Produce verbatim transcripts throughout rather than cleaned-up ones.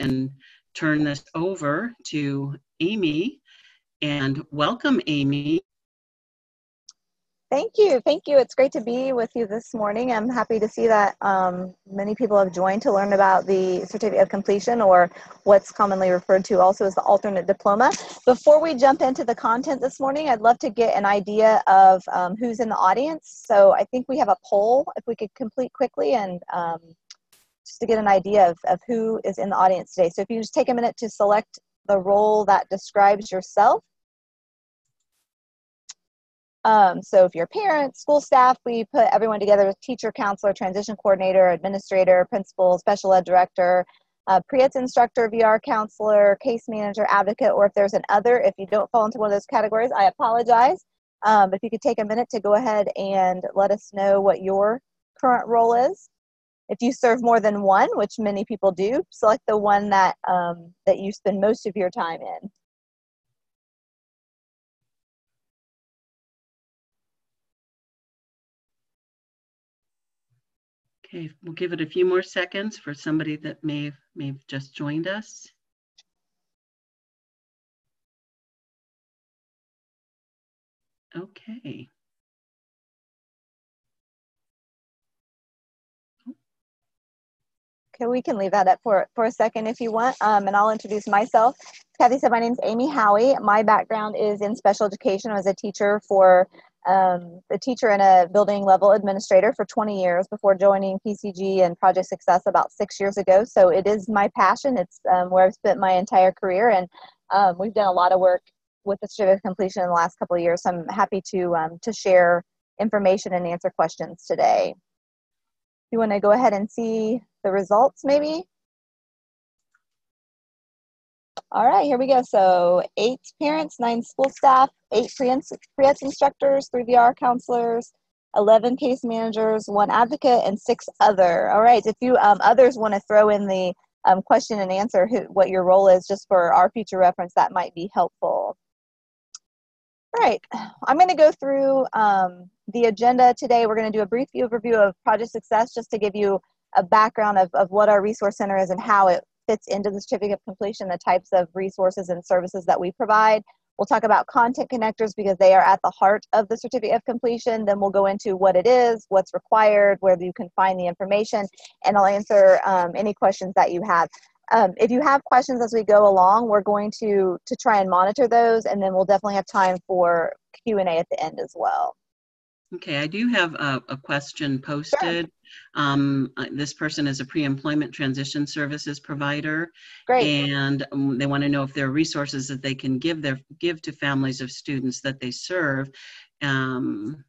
and turn this over to Amy. And welcome, Amy. Thank you. Thank you. It's great to be with you this morning. I'm happy to see that um, many people have joined to learn about the Certificate of Completion, or what's commonly referred to also as the alternate diploma. Before we jump into the content this morning, I'd love to get an idea of um, who's in the audience. So I think we have a poll, if we could complete quickly, and um, just to get an idea of, of who is in the audience today. So if you just take a minute to select the role that describes yourself. Um, so if you're parents, school staff, we put everyone together with teacher, counselor, transition coordinator, administrator, principal, special ed director, uh, P R E A T S instructor, V R counselor, case manager, advocate, or if there's an other. If you don't fall into one of those categories, I apologize. Um, but if you could take a minute to go ahead and let us know what your current role is. If you serve more than one, which many people do, select the one that, um, that you spend most of your time in. Okay, we'll give it a few more seconds for somebody that may have, may have just joined us. Okay. Okay, we can leave that up for, for a second if you want, um, and I'll introduce myself. Kathy said my name's Amy Howie. My background is in special education. I was a teacher for um, a teacher and a building level administrator for twenty years before joining P C G and Project Success about six years ago. So it is my passion. It's um, where I've spent my entire career, and um, we've done a lot of work with the Certificate of Completion in the last couple of years. So I'm happy to um, to share information and answer questions today. You want to go ahead and see the results maybe? All right, here we go. So eight parents, nine school staff, eight P R E A T S instructors, three V R counselors, eleven case managers, one advocate, and six other. All right, if you um, others want to throw in the um, question and answer who, what your role is, just for our future reference, that might be helpful. All right, I'm going to go through um, the agenda today. We're going to do a brief overview of Project Success just to give you a background of, of what our resource center is and how it fits into the Certificate of Completion, the types of resources and services that we provide. We'll talk about content connectors because they are at the heart of the Certificate of Completion. Then we'll go into what it is, what's required, where you can find the information, and I'll answer um, any questions that you have. Um, if you have questions as we go along, we're going to, to try and monitor those, and then we'll definitely have time for Q and A at the end as well. Okay, I do have a, a question posted. Sure. Um, this person is a pre-employment transition services provider. Great. And um, they want to know if there are resources that they can give their give to families of students that they serve, um,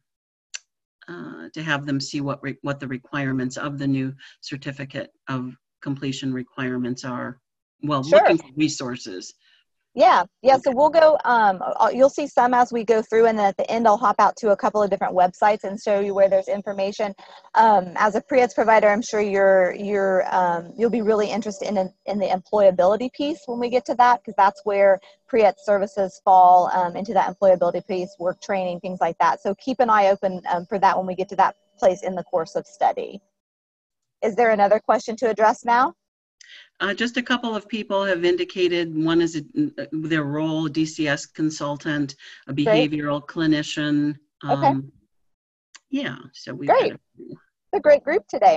uh, to have them see what re, what the requirements of the new Certificate of Completion requirements are. Well, sure. Looking for resources. Yeah, yeah, so we'll go, um, you'll see some as we go through, and then at the end I'll hop out to a couple of different websites and show you where there's information. Um, as a P R E A T S provider, I'm sure you're, you're, um, you'll be really interested in, in the employability piece when we get to that, because that's where P R E A T S services fall um, into that employability piece, work training, things like that. So keep an eye open um, for that when we get to that place in the course of study. Is there another question to address now? Uh, just a couple of people have indicated one is a, their role, D C S consultant, a behavioral Great. clinician. Um, okay. Yeah, so we've Great. got a, a great group today.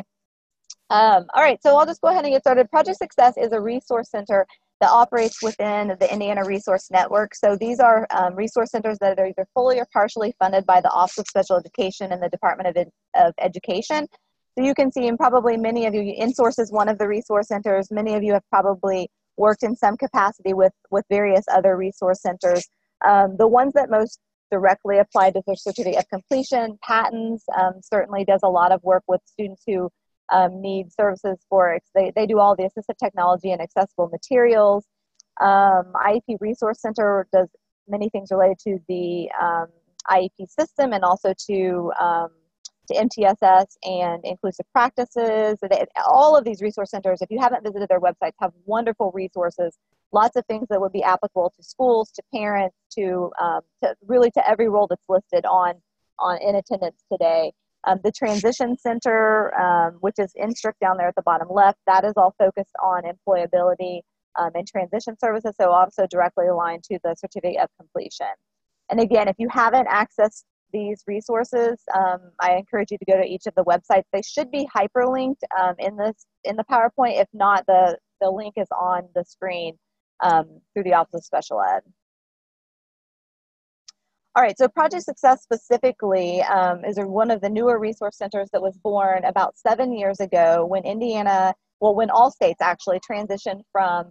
Um, all right, so I'll just go ahead and get started. Project Success is a resource center that operates within the Indiana Resource Network. So these are um, resource centers that are either fully or partially funded by the Office of Special Education and the Department of, Ed of Education. So you can see, and probably many of you, InSource is one of the resource centers. Many of you have probably worked in some capacity with, with various other resource centers. Um, the ones that most directly apply to the Certificate of Completion, Patents, um, certainly does a lot of work with students who um, need services for, they, they do all the assistive technology and accessible materials. Um, I E P Resource Center does many things related to the um, I E P system and also to um, to M T S S and inclusive practices. All of these resource centers, if you haven't visited their websites, have wonderful resources, lots of things that would be applicable to schools, to parents, to, um, to really to every role that's listed on, on in attendance today. Um, the Transition Center, um, which is Instruct down there at the bottom left, that is all focused on employability um, and transition services, so also directly aligned to the Certificate of Completion. And again, if you haven't accessed these resources, um, I encourage you to go to each of the websites. They should be hyperlinked um, in this in the PowerPoint. If not, the, the link is on the screen um, through the Office of Special Ed. All right, so Project Success specifically um, is one of the newer resource centers that was born about seven years ago when Indiana, well, when all states actually transitioned from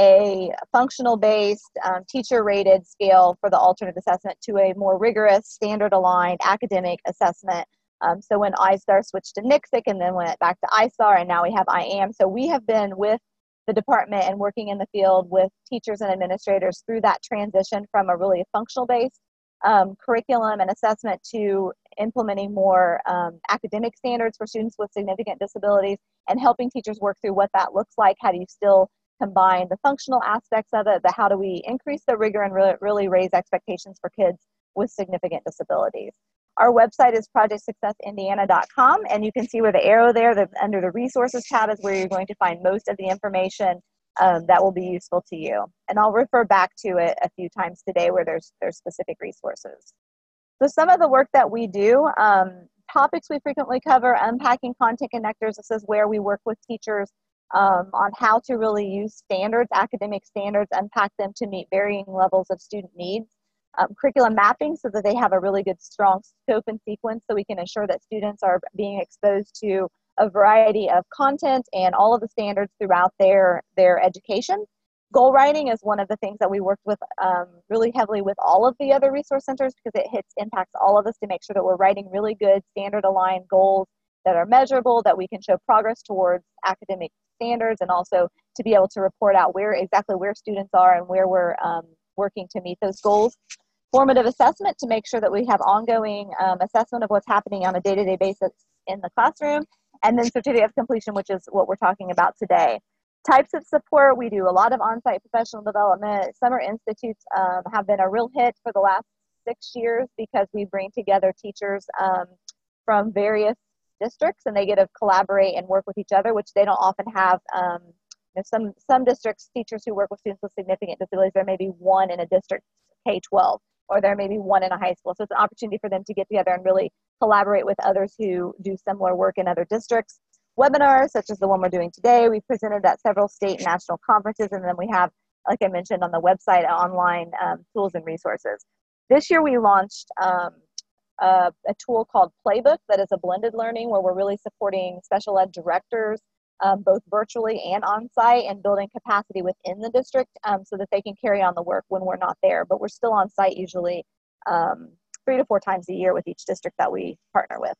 a functional-based, um, teacher-rated scale for the alternate assessment to a more rigorous, standard-aligned academic assessment. Um, so when I S A R switched to N C S I C and then went back to I S A R, and now we have I A M. So we have been with the department and working in the field with teachers and administrators through that transition from a really functional-based um, curriculum and assessment to implementing more um, academic standards for students with significant disabilities and helping teachers work through what that looks like. How do you still combine the functional aspects of it, but how do we increase the rigor and re really raise expectations for kids with significant disabilities? Our website is project success indiana dot com, and you can see where the arrow there, the, under the resources tab, is where you're going to find most of the information um, that will be useful to you. And I'll refer back to it a few times today where there's, there's specific resources. So some of the work that we do, um, topics we frequently cover, unpacking content connectors. This is where we work with teachers Um, on how to really use standards, academic standards, unpack them to meet varying levels of student needs. Um, curriculum mapping so that they have a really good strong scope and sequence so we can ensure that students are being exposed to a variety of content and all of the standards throughout their, their education. Goal writing is one of the things that we worked with um, really heavily with all of the other resource centers because it hits, impacts all of us to make sure that we're writing really good standard aligned goals that are measurable, that we can show progress towards academic standards, and also to be able to report out where exactly where students are and where we're um, working to meet those goals. Formative assessment to make sure that we have ongoing um, assessment of what's happening on a day-to-day basis in the classroom. And then certificate of completion, which is what we're talking about today. Types of support, we do a lot of on-site professional development. Summer institutes um, have been a real hit for the last six years because we bring together teachers um, from various districts and they get to collaborate and work with each other, which they don't often have. Um, you know, some, some districts, teachers who work with students with significant disabilities, there may be one in a district K twelve, or there may be one in a high school. So it's an opportunity for them to get together and really collaborate with others who do similar work in other districts. Webinars, such as the one we're doing today, we presented at several state and national conferences, and then we have, like I mentioned on the website, online um, tools and resources. This year we launched um, Uh, a tool called Playbook that is a blended learning where we're really supporting special ed directors um, both virtually and on-site and building capacity within the district um, so that they can carry on the work when we're not there. But we're still on site usually um, three to four times a year with each district that we partner with.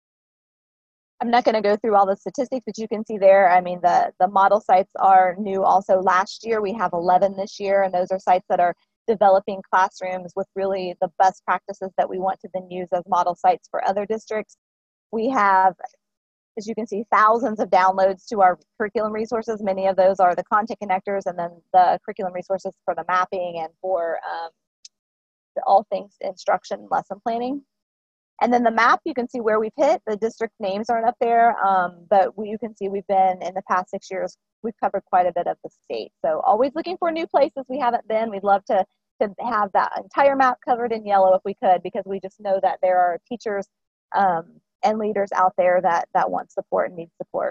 I'm not going to go through all the statistics, but you can see there, I mean, the, the model sites are new also last year. We have eleven this year, and those are sites that are developing classrooms with really the best practices that we want to then use as model sites for other districts. We have, as you can see, thousands of downloads to our curriculum resources. Many of those are the content connectors and then the curriculum resources for the mapping and for um, the, all things instruction and lesson planning. And then the map, you can see where we've hit. The district names aren't up there, um, but we, you can see we've been, in the past six years, we've covered quite a bit of the state. So always looking for new places we haven't been. We'd love to, to have that entire map covered in yellow if we could, because we just know that there are teachers um, and leaders out there that, that want support and need support.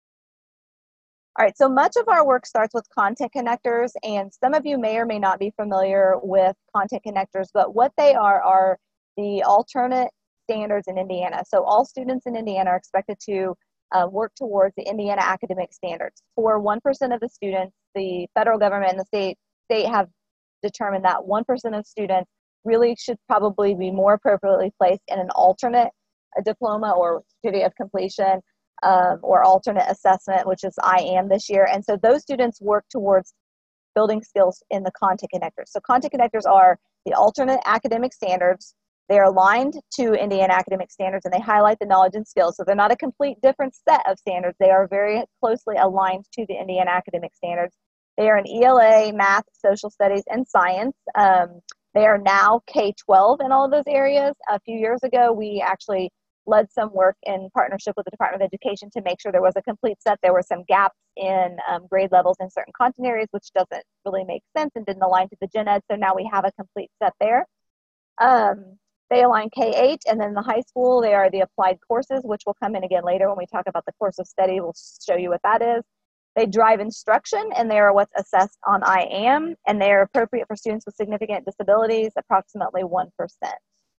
All right, so much of our work starts with content connectors, and some of you may or may not be familiar with content connectors, but what they are are the alternate standards in Indiana. So all students in Indiana are expected to uh, work towards the Indiana academic standards. For one percent of the students, the federal government and the state, state have determined that one percent of students really should probably be more appropriately placed in an alternate a diploma or certificate of completion um, or alternate assessment, which is I A M this year. And so those students work towards building skills in the content connectors. So content connectors are the alternate academic standards. They're aligned to Indiana academic standards, and they highlight the knowledge and skills. So they're not a complete different set of standards. They are very closely aligned to the Indiana academic standards. They are in E L A, math, social studies, and science. Um, they are now K twelve in all of those areas. A few years ago, we actually led some work in partnership with the Department of Education to make sure there was a complete set. There were some gaps in um, grade levels in certain content areas, which doesn't really make sense and didn't align to the gen ed. So now we have a complete set there. Um, they align K eight, and then the high school, they are the applied courses, which will come in again later when we talk about the course of study. We'll show you what that is. They drive instruction, and they are what's assessed on I A M, and they are appropriate for students with significant disabilities, approximately one percent.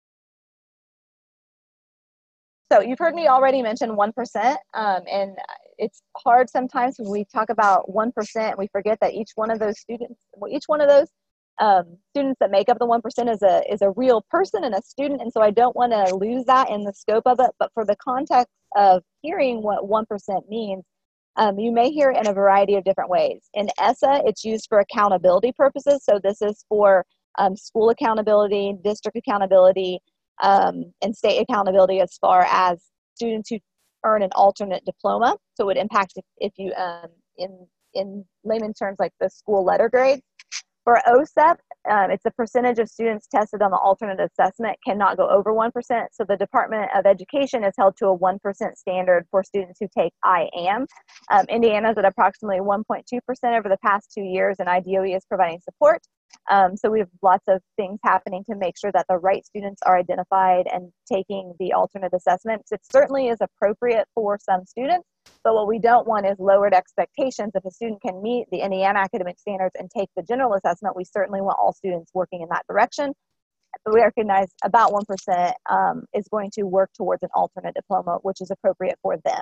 So you've heard me already mention one percent, um, and it's hard sometimes when we talk about one percent, we forget that each one of those students, well, each one of those um, students that make up the one percent is a, is a real person and a student, and so I don't want to lose that in the scope of it, but for the context of hearing what one percent means, um, you may hear it in a variety of different ways. In ESSA, it's used for accountability purposes, so this is for um, school accountability, district accountability, Um, and state accountability as far as students who earn an alternate diploma. So it would impact if, if you, um, in, in layman's terms, like the school letter grade. For O S E P, um, it's the percentage of students tested on the alternate assessment cannot go over one percent. So the Department of Education is held to a one percent standard for students who take I A M. Um, Indiana's at approximately one point two percent over the past two years, and I D O E is providing support. Um, so we have lots of things happening to make sure that the right students are identified and taking the alternate assessments. It certainly is appropriate for some students, but what we don't want is lowered expectations. If a student can meet the Indiana academic standards and take the general assessment, we certainly want all students working in that direction. But we recognize about one percent um, is going to work towards an alternate diploma, which is appropriate for them.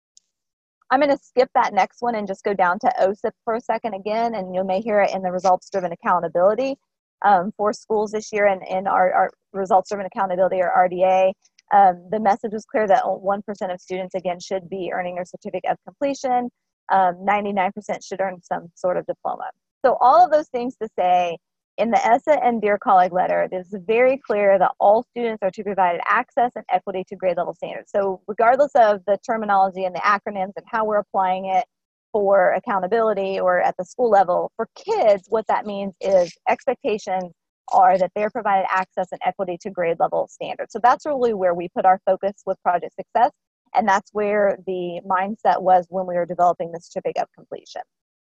I'm going to skip that next one and just go down to O S I P for a second again, and you may hear it in the results-driven accountability um, for schools this year, and in our, our results-driven accountability, or R D A. Um, the message was clear that one percent of students, again, should be earning their certificate of completion. Um, ninety-nine percent should earn some sort of diploma. So all of those things to say, in the ESSA and Dear Colleague letter, it is very clear that all students are to be provided access and equity to grade level standards. So regardless of the terminology and the acronyms and how we're applying it for accountability or at the school level, for kids, what that means is expectations are that they're provided access and equity to grade level standards. So that's really where we put our focus with Project Success, and that's where the mindset was when we were developing the certificate of completion.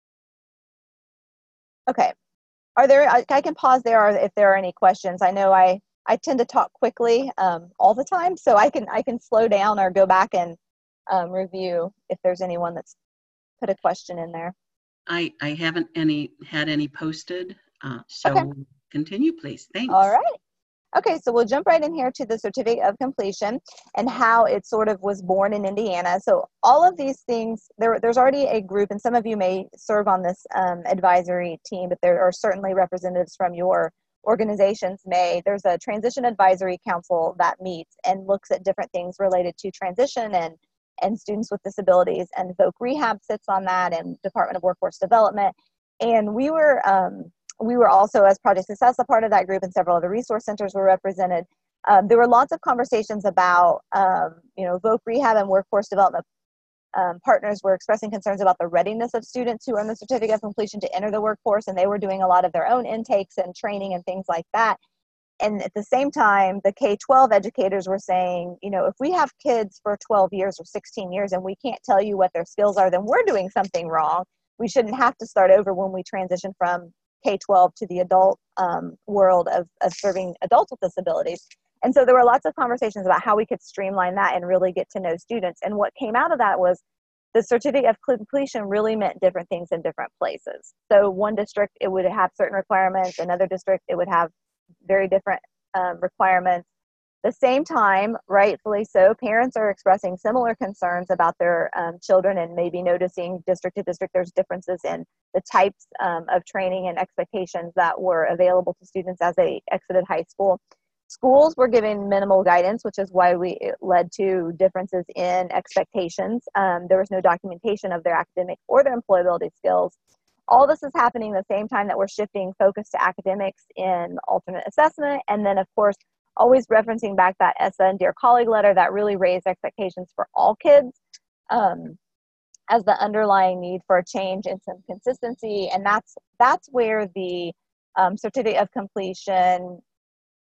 Okay. Are there, I, I can pause there if there are any questions. I know I, I tend to talk quickly um, all the time, so I can, I can slow down or go back and um, review if there's anyone that's put a question in there. I, I haven't any had any posted, uh, so okay. Continue, please. Thanks. All right. Okay, so we'll jump right in here to the certificate of completion and how it sort of was born in Indiana. So all of these things, there, there's already a group, and some of you may serve on this um, advisory team, but there are certainly representatives from your organizations may. There's a transition advisory council that meets and looks at different things related to transition and, and students with disabilities, and Voc Rehab sits on that, and Department of Workforce Development. And we were, um, we were also, as Project Success, a part of that group, and several other resource centers were represented. Um, there were lots of conversations about, um, you know, Voc Rehab and Workforce Development um, partners were expressing concerns about the readiness of students who earn the certificate of completion to enter the workforce, and they were doing a lot of their own intakes and training and things like that. And at the same time, the K twelve educators were saying, you know, if we have kids for twelve years or sixteen years and we can't tell you what their skills are, then we're doing something wrong. We shouldn't have to start over when we transition from K twelve to the adult um, world of, of serving adults with disabilities. And so there were lots of conversations about how we could streamline that and really get to know students. And what came out of that was the certificate of completion really meant different things in different places. So one district, it would have certain requirements. Another district, it would have very different um, requirements. At the same time, rightfully so, parents are expressing similar concerns about their um, children, and maybe noticing district to district there's differences in the types um, of training and expectations that were available to students as they exited high school. Schools were given minimal guidance, which is why we it led to differences in expectations. Um, there was no documentation of their academic or their employability skills. All this is happening at the same time that we're shifting focus to academics in alternate assessment, and then of course always referencing back that ESSA and Dear Colleague letter that really raised expectations for all kids um, as the underlying need for a change and some consistency. And that's that's where the um, certificate of completion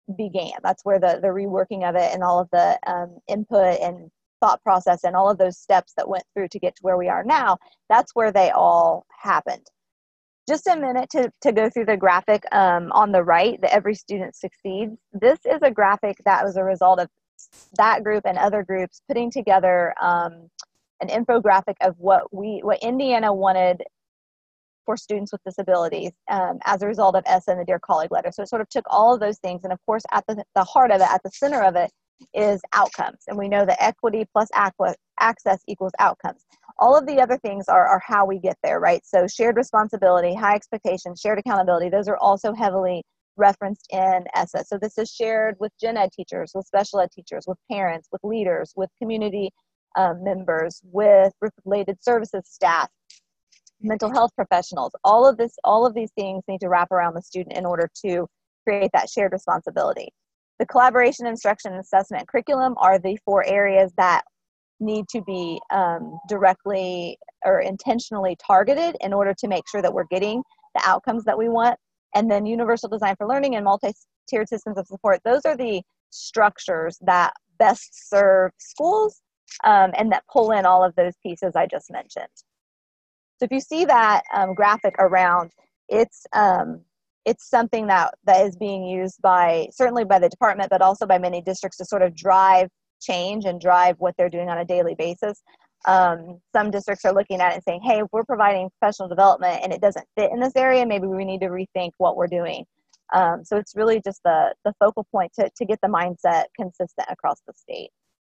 began. That's where the, the reworking of it and all of the um, input and thought process and all of those steps that went through to get to where we are now, that's where they all happened. Just a minute to, to go through the graphic um, on the right, the Every Student Succeeds. This is a graphic that was a result of that group and other groups putting together um, an infographic of what we, what Indiana wanted for students with disabilities um, as a result of ESSA and the Dear Colleague letter. So it sort of took all of those things, and of course at the, the heart of it, at the center of it, is outcomes. And we know that equity plus access equals outcomes. All of the other things are, are how we get there, right? So shared responsibility, high expectations, shared accountability, those are also heavily referenced in ESSA. So this is shared with gen ed teachers, with special ed teachers, with parents, with leaders, with community um, members, with related services staff, mental health professionals. All of this, all of these things need to wrap around the student in order to create that shared responsibility. The collaboration, instruction, assessment, and curriculum are the four areas that need to be um, directly or intentionally targeted in order to make sure that we're getting the outcomes that we want. And then universal design for learning and multi-tiered systems of support, those are the structures that best serve schools um, and that pull in all of those pieces I just mentioned. So if you see that um, graphic around, it's um, it's something that, that is being used by, certainly by the department, but also by many districts to sort of drive change and drive what they're doing on a daily basis. Um, some districts are looking at it and saying, hey, if we're providing professional development and it doesn't fit in this area, maybe we need to rethink what we're doing. Um, so it's really just the, the focal point to, to get the mindset consistent across the state.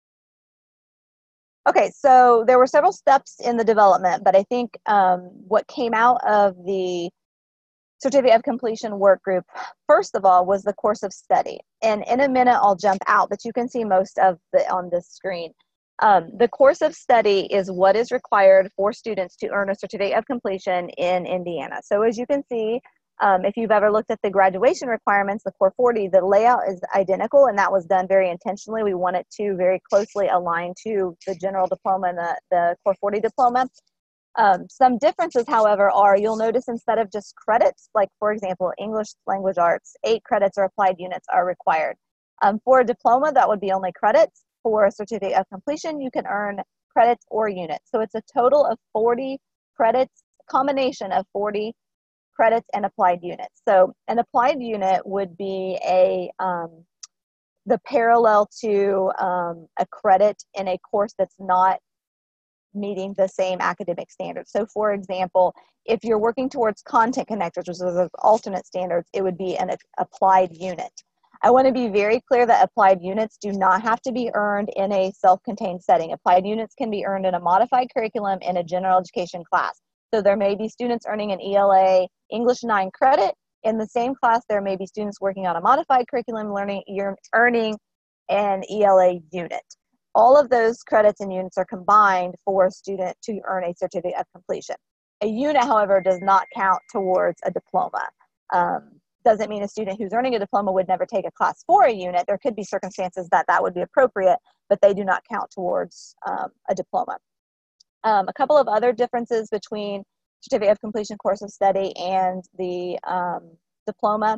Okay, so there were several steps in the development, but I think um, what came out of the Certificate of Completion work group, first of all, was the course of study. And in a minute, I'll jump out, but you can see most of the on this screen. Um, the course of study is what is required for students to earn a Certificate of Completion in Indiana. So as you can see, um, if you've ever looked at the graduation requirements, the Core forty, the layout is identical, and that was done very intentionally. We want it to very closely align to the general diploma and the, the Core forty diploma. Um, some differences, however, are you'll notice instead of just credits, like for example, English language arts, eight credits or applied units are required. Um, for a diploma, that would be only credits. For a Certificate of Completion, you can earn credits or units. So it's a total of forty credits, combination of forty credits and applied units. So an applied unit would be a um, the parallel to um, a credit in a course that's not meeting the same academic standards. So for example, if you're working towards content connectors, which is the alternate standards, it would be an applied unit. I want to be very clear that applied units do not have to be earned in a self-contained setting. Applied units can be earned in a modified curriculum in a general education class. So there may be students earning an E L A English nine credit. In the same class, there may be students working on a modified curriculum learning, you're earning an E L A unit. All of those credits and units are combined for a student to earn a Certificate of Completion. A unit, however, does not count towards a diploma. Um, doesn't mean a student who's earning a diploma would never take a class for a unit. There could be circumstances that that would be appropriate, but they do not count towards um, a diploma. Um, a couple of other differences between Certificate of Completion course of study and the um, diploma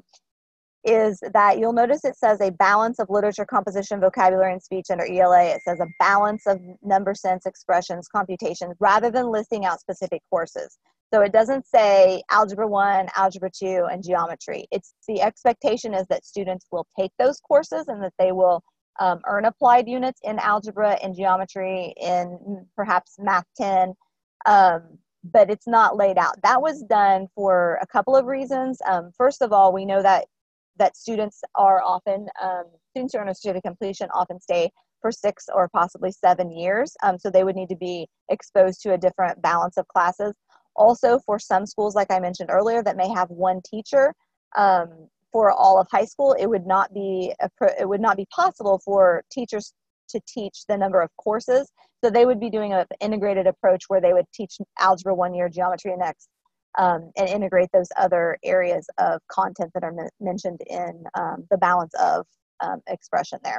is that you'll notice it says a balance of literature, composition, vocabulary, and speech under E L A. It says a balance of number, sense, expressions, computations, rather than listing out specific courses. So it doesn't say Algebra one, Algebra two, and Geometry. It's the expectation is that students will take those courses and that they will um, earn applied units in Algebra and Geometry, in perhaps Math ten, um, but it's not laid out. That was done for a couple of reasons. Um, first of all, we know that that students are often, um, students who earn a Certificate of Completion often stay for six or possibly seven years. Um, so they would need to be exposed to a different balance of classes. Also, for some schools, like I mentioned earlier, that may have one teacher um, for all of high school, it would not be a, it would not be possible for teachers to teach the number of courses. So they would be doing an integrated approach where they would teach Algebra one year, Geometry next, Um, and integrate those other areas of content that are mentioned in um, the balance of um, expression there.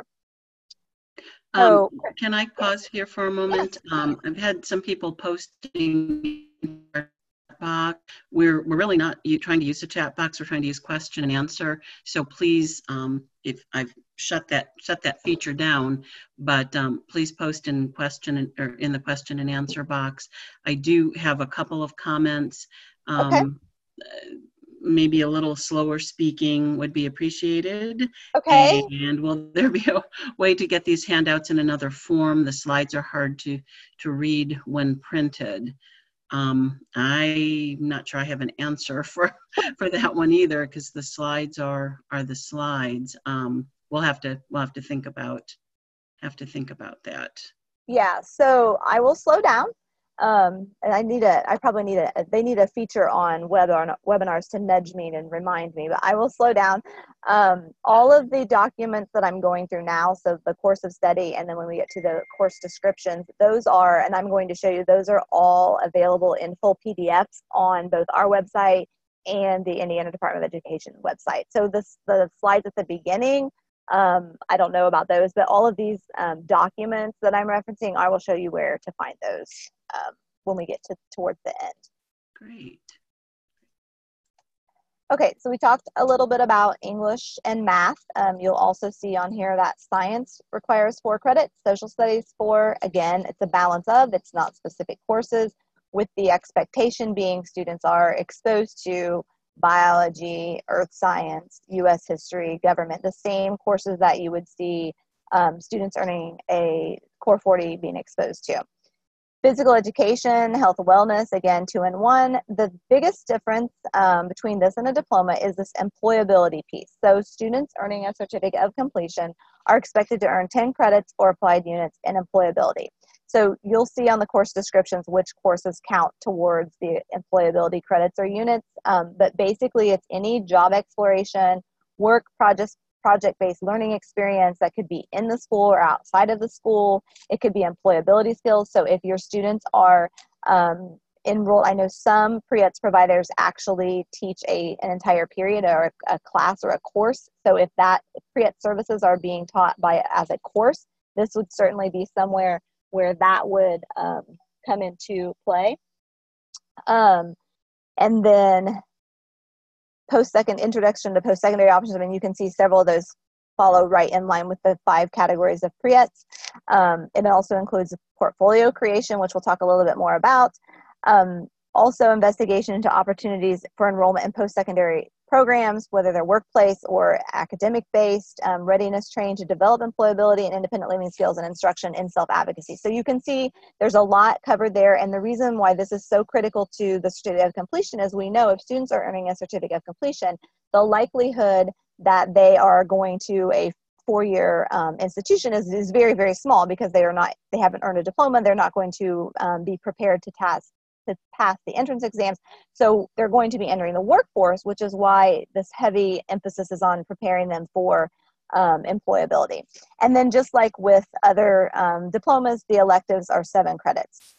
So, um, can I pause here for a moment? Yes. Um, I've had some people posting chat box. We're, we're really not you trying to use the chat box. We're trying to use question and answer. So please, um, if I've shut that shut that feature down, but um, please post in question and, or in the question and answer box. I do have a couple of comments. Okay. Um, maybe a little slower speaking would be appreciated. Okay. And will there be a way to get these handouts in another form? The slides are hard to, to read when printed. Um, I'm not sure I have an answer for, for that one either, because the slides are, are the slides. Um, we'll have to, we'll have to think about, have to think about that. Yeah, so I will slow down. Um, and I need a, I probably need a, they need a feature on webinar, webinars to nudge me and remind me, but I will slow down. Um, all of the documents that I'm going through now, so the course of study, and then when we get to the course descriptions, those are, and I'm going to show you, those are all available in full P D Fs on both our website and the Indiana Department of Education website. So this, the slides at the beginning, Um, I don't know about those, but all of these um, documents that I'm referencing, I will show you where to find those um, when we get to towards the end. Great. Okay, so we talked a little bit about English and math. Um, you'll also see on here that science requires four credits, social studies four. Again, it's a balance of, it's not specific courses, with the expectation being students are exposed to biology, earth science, U S history, government, the same courses that you would see um, students earning a Core forty being exposed to. Physical education, health and wellness, again, two and one. The biggest difference um, between this and a diploma is this employability piece. So students earning a certificate of completion are expected to earn ten credits or applied units in employability. So you'll see on the course descriptions which courses count towards the employability credits or units, um, but basically it's any job exploration, work, project, project-based learning experience that could be in the school or outside of the school. It could be employability skills. So if your students are um, enrolled, I know some pre-E T S providers actually teach a, an entire period or a, a class or a course. So if that pre-E T S services are being taught by as a course, this would certainly be somewhere where that would um, come into play. Um, and then post-second introduction to post-secondary options. I mean, you can see several of those follow right in line with the five categories of pre-E T S. Um, it also includes portfolio creation, which we'll talk a little bit more about. Um, also investigation into opportunities for enrollment in post-secondary programs, whether they're workplace or academic-based, um, readiness training to develop employability and independent living skills, and instruction in self-advocacy. So you can see there's a lot covered there, and the reason why this is so critical to the certificate of completion is we know if students are earning a certificate of completion, the likelihood that they are going to a four-year um, institution is, is very, very small because they are not, they haven't earned a diploma, they're not going to um, be prepared to task to pass the entrance exams. So they're going to be entering the workforce, which is why this heavy emphasis is on preparing them for um, employability. And then just like with other um, diplomas, the electives are seven credits.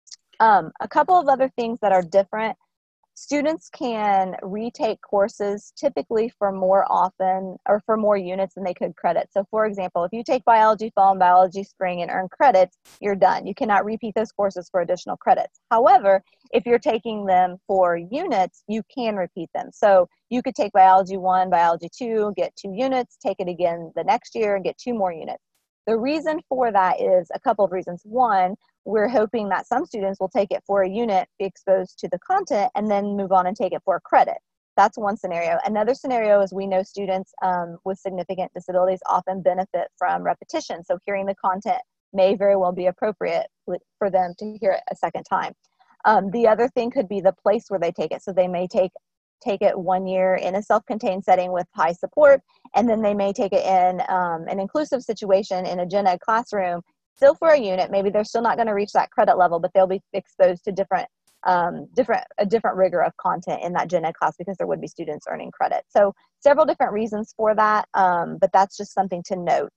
Um, a couple of other things that are different. Students can retake courses typically for more often or for more units than they could credit. So for example, if you take biology fall and biology spring and earn credits, you're done. You cannot repeat those courses for additional credits. However, if you're taking them for units, you can repeat them. So you could take biology one, biology two, get two units, take it again the next year and get two more units. The reason for that is a couple of reasons. One, we're hoping that some students will take it for a unit, be exposed to the content, and then move on and take it for a credit. That's one scenario. Another scenario is we know students um, with significant disabilities often benefit from repetition. So hearing the content may very well be appropriate for them to hear it a second time. Um, the other thing could be the place where they take it. So they may take take it one year in a self-contained setting with high support, and then they may take it in um, an inclusive situation in a gen ed classroom, still for a unit. Maybe they're still not going to reach that credit level, but they'll be exposed to different, um, different, a different rigor of content in that gen ed class because there would be students earning credit. So several different reasons for that, um, but that's just something to note.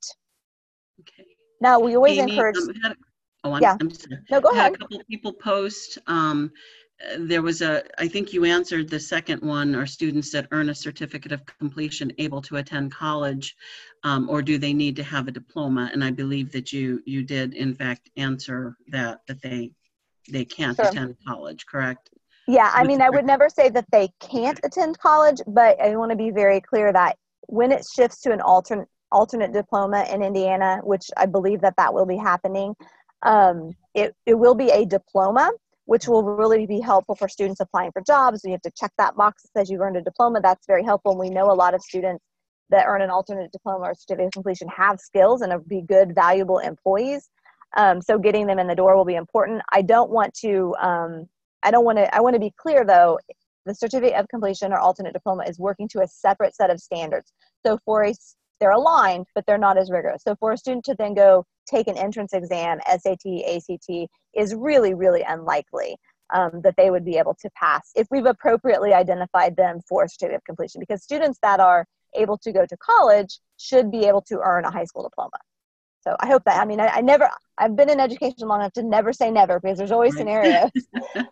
Okay. Now, we always Amy, encourage... Um, had, oh, I'm, yeah. I'm sorry. No, go I had ahead. a couple of people post. Um, uh, there was a, I think you answered the second one, are students that earn a certificate of completion able to attend college, um, or do they need to have a diploma? And I believe that you you did, in fact, answer that, that they, they can't Sure. attend college, correct? Yeah, I with mean, the I would never say that they can't attend college, but I want to be very clear that when it shifts to an alternate alternate diploma in Indiana, which I believe that that will be happening, um, it, it will be a diploma, which will really be helpful for students applying for jobs. You have to check that box that says you've earned a diploma. That's very helpful. And we know a lot of students that earn an alternate diploma or certificate of completion have skills and are be good, valuable employees. Um, so getting them in the door will be important. I don't want to, um, I don't want to, I want to be clear though, the certificate of completion or alternate diploma is working to a separate set of standards. So for a, they're aligned, but they're not as rigorous. So for a student to then go take an entrance exam, S A T, A C T, is really, really unlikely um, that they would be able to pass if we've appropriately identified them for a certificate of completion, because students that are able to go to college should be able to earn a high school diploma. So I hope that, I mean, I, I never, I've been in education long enough to never say never, because there's always right. scenarios. But,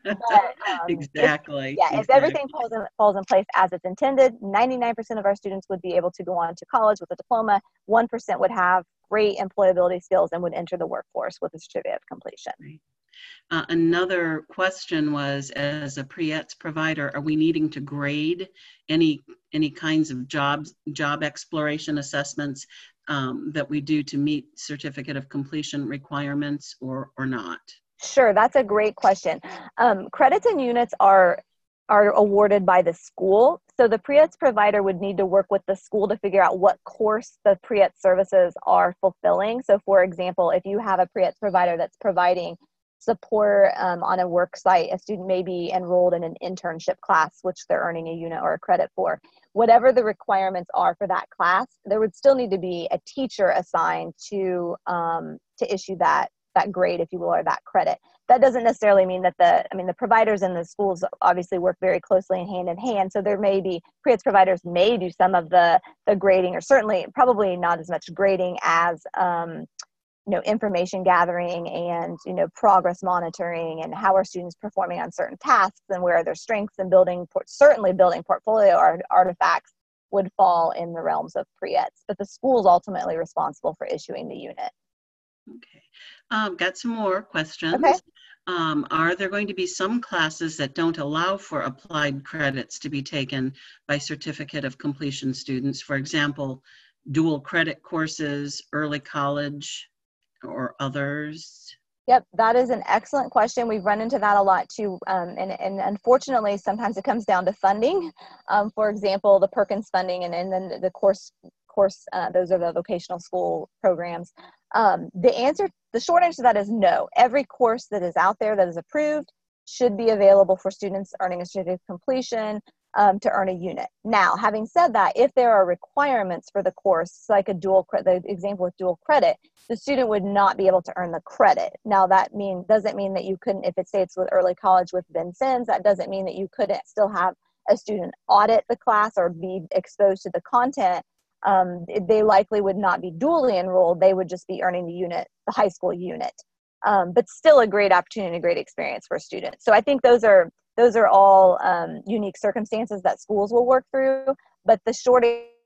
um, exactly. if, yeah, exactly. if everything falls in, falls in place as it's intended, ninety-nine percent of our students would be able to go on to college with a diploma. one percent would have great employability skills and would enter the workforce with a certificate of completion. Right. Uh, another question was, as a P R E E T S provider, are we needing to grade any any kinds of jobs, job exploration assessments um, that we do to meet certificate of completion requirements, or or not? Sure, that's a great question. Um, credits and units are are awarded by the school. So the P R E E T S provider would need to work with the school to figure out what course the P R E E T S services are fulfilling. So for example, if you have a P R E E T S provider that's providing support um, on a work site, a student may be enrolled in an internship class, which they're earning a unit or a credit for. Whatever the requirements are for that class, there would still need to be a teacher assigned to um, to issue that that grade, if you will, or that credit. That doesn't necessarily mean that the, I mean, the providers in the schools obviously work very closely and hand in hand. So there may be, P R E E T S providers may do some of the, the grading, or certainly probably not as much grading as, um, you know, information gathering and, you know, progress monitoring and how are students performing on certain tasks and where are their strengths, and building, certainly building portfolio art, artifacts would fall in the realms of P R E E T S, but the school is ultimately responsible for issuing the unit. Okay, um, got some more questions. Okay. Um, are there going to be some classes that don't allow for applied credits to be taken by certificate of completion students? For example, dual credit courses, early college, or others? Yep, that is an excellent question. We've run into that a lot too. Um, and, and unfortunately, sometimes it comes down to funding. Um, for example, the Perkins funding, and, and then the course, course uh, those are the vocational school programs. Um, the answer, the short answer to that is no. Every course that is out there that is approved should be available for students earning a certificate of completion um, to earn a unit. Now, having said that, if there are requirements for the course, like a dual credit, the example with dual credit, the student would not be able to earn the credit. Now, that mean doesn't mean that you couldn't, if it states with early college with Vincennes, that doesn't mean that you couldn't still have a student audit the class or be exposed to the content. Um, they likely would not be dually enrolled. They would just be earning the unit, the high school unit. Um, but still a great opportunity, a great experience for students. So I think those are those are all um, unique circumstances that schools will work through. But the short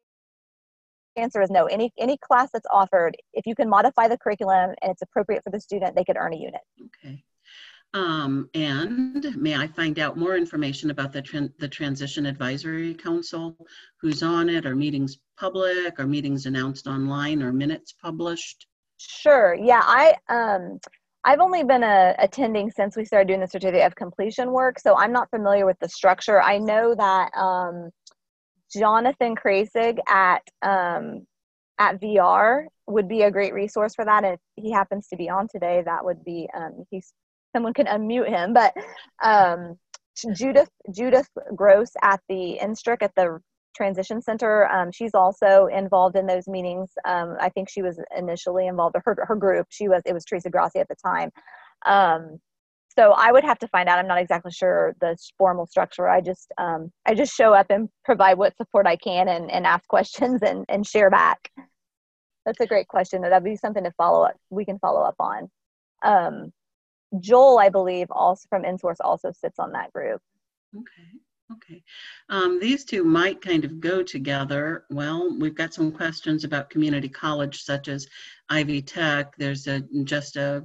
answer is no. Any any class that's offered, if you can modify the curriculum and it's appropriate for the student, they could earn a unit. Okay. Um, and may I find out more information about the tran the Transition Advisory Council? Who's on it? Are meetings public? Are meetings announced online? Or minutes published? Sure. Yeah, I um, I've only been uh, attending since we started doing the certificate of completion work, so I'm not familiar with the structure. I know that um, Jonathan Krasig at um, at V R would be a great resource for that. And if he happens to be on today, that would be um, he's someone can unmute him. But um, Judith Judith Gross at the Instruct at the Transition Center, um, she's also involved in those meetings. Um, I think she was initially involved, or her her group. She was it was Teresa Grassi at the time. Um, So I would have to find out. I'm not exactly sure the formal structure. I just um, I just show up and provide what support I can and, and ask questions and, and share back. That's a great question. That'd be something to follow up. We can follow up on. Um, Joel, I believe, also from InSource also sits on that group. Okay. Okay. Um, these two might kind of go together. Well, we've got some questions about community college, such as Ivy Tech. There's a just a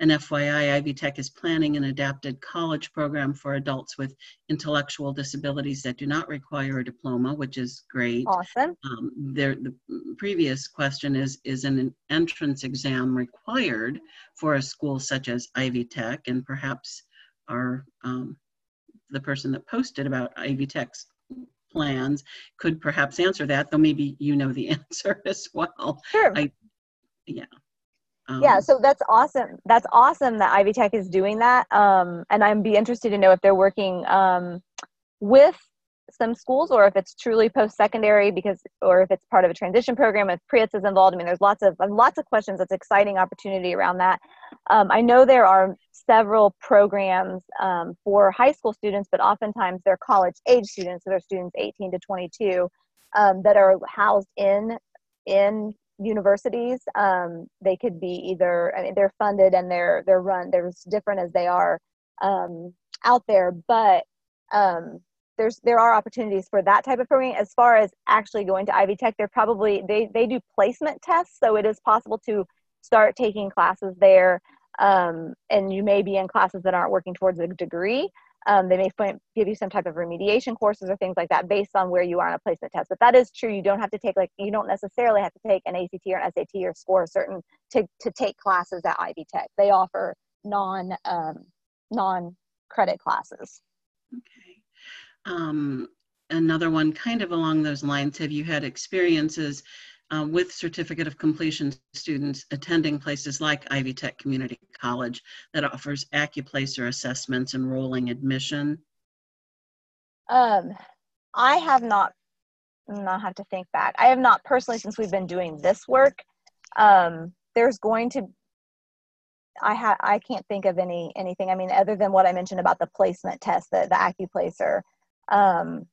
And F Y I, Ivy Tech is planning an adapted college program for adults with intellectual disabilities that do not require a diploma, which is great. Awesome. Um, there, the previous question is, is an entrance exam required for a school such as Ivy Tech? And perhaps our, um, the person that posted about Ivy Tech's plans could perhaps answer that, though maybe you know the answer as well. Sure. I, yeah. Um, yeah, so that's awesome. That's awesome that Ivy Tech is doing that. Um, and I'd be interested to know if they're working um, with some schools or if it's truly post-secondary, because, or if it's part of a transition program, if P R I A T S is involved. I mean, there's lots of lots of questions. That's exciting opportunity around that. Um, I know there are several programs um, for high school students, but oftentimes they're college age students, so they're students eighteen to twenty-two um, that are housed in in universities. Um, they could be either, I mean, they're funded and they're they're run. They're as different as they are um, out there, but um, there's there are opportunities for that type of program. As far as actually going to Ivy Tech, they're probably they they do placement tests, so it is possible to start taking classes there. Um, and you may be in classes that aren't working towards a degree. Um, they may f- give you some type of remediation courses or things like that based on where you are on a placement test. But that is true. You don't have to take, like, you don't necessarily have to take an A C T or an S A T or score a certain to, to take classes at Ivy Tech. They offer non, um, non-credit classes. Okay. Um, another one kind of along those lines, have you had experiences uh, with certificate of completion students attending places like Ivy Tech Community College that offers AccuPlacer assessments and rolling admission? Um, I have not, I have to think back. I have not personally, since we've been doing this work. Um, there's going to, I ha I can't think of any anything. I mean, other than what I mentioned about the placement test, the the AccuPlacer. Um,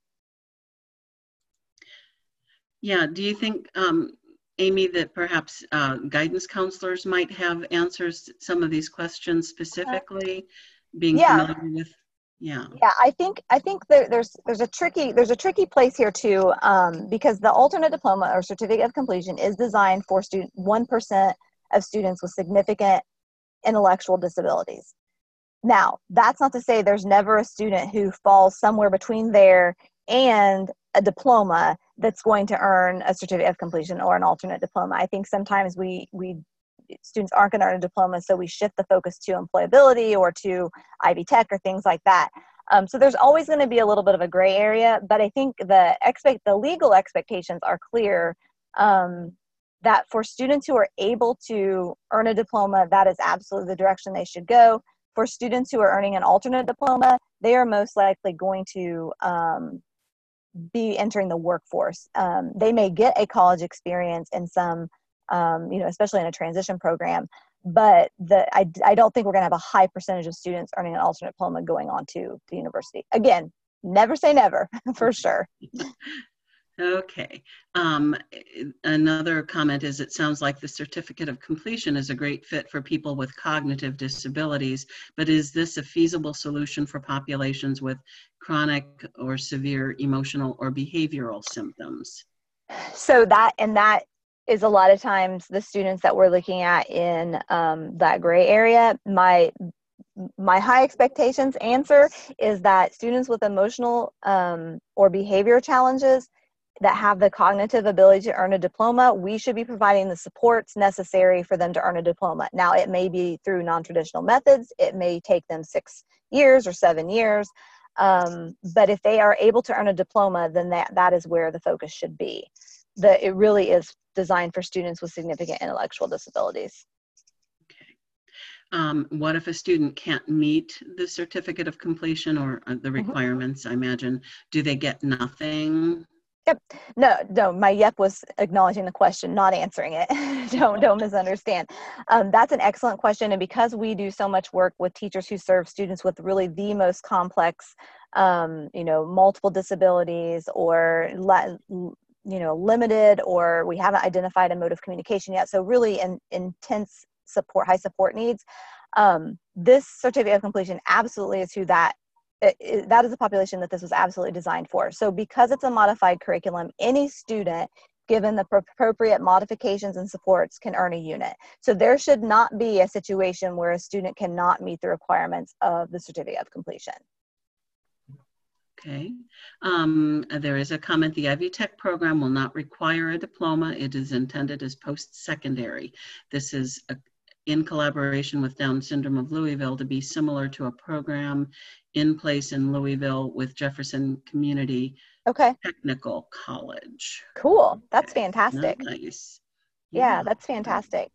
yeah. Do you think, um, Amy, that perhaps uh, guidance counselors might have answers to some of these questions specifically, being yeah. familiar with? Yeah. Yeah, I think I think there, there's there's a tricky there's a tricky place here too, um, because the alternate diploma or certificate of completion is designed for student one percent of students with significant intellectual disabilities. Now, that's not to say there's never a student who falls somewhere between there and a diploma that's going to earn a certificate of completion or an alternate diploma. I think sometimes we we students aren't going to earn a diploma, so we shift the focus to employability or to Ivy Tech or things like that. Um, so there's always going to be a little bit of a gray area, but I think the expect the legal expectations are clear, um, that for students who are able to earn a diploma, that is absolutely the direction they should go. For students who are earning an alternate diploma, they are most likely going to um, be entering the workforce. Um, they may get a college experience in some, um, you know, especially in a transition program, but the I, I don't think we're going to have a high percentage of students earning an alternate diploma going on to the university. Again, never say never, for sure. Okay. Um, another comment is, it sounds like the certificate of completion is a great fit for people with cognitive disabilities, but is this a feasible solution for populations with chronic or severe emotional or behavioral symptoms? So that, and that is a lot of times the students that we're looking at in um, that gray area. My my high expectations answer is that students with emotional um, or behavior challenges that have the cognitive ability to earn a diploma, we should be providing the supports necessary for them to earn a diploma. Now, it may be through non-traditional methods. It may take them six years or seven years. Um, but if they are able to earn a diploma, then that, that is where the focus should be. The, it really is designed for students with significant intellectual disabilities. Okay. Um, what if a student can't meet the certificate of completion or uh, the requirements, mm-hmm. I imagine? Do they get nothing? Yep. No, no, my yep was acknowledging the question, not answering it. don't don't misunderstand. Um, that's an excellent question. And because we do so much work with teachers who serve students with really the most complex, um, you know, multiple disabilities or, you know, limited, or we haven't identified a mode of communication yet. So really in, intense support, high support needs. Um, this certificate of completion absolutely is who that It, it, that is the population that this was absolutely designed for. So because it's a modified curriculum, any student given the appropriate modifications and supports, can earn a unit. So there should not be a situation where a student cannot meet the requirements of the certificate of completion. Okay. Um, there is a comment, the Ivy Tech program will not require a diploma. It is intended as post-secondary. This is a, in collaboration with Down Syndrome of Louisville to be similar to a program in place in Louisville with Jefferson Community Okay. Technical College. Cool. That's Okay. fantastic. Nice. Yeah, Yeah. that's fantastic.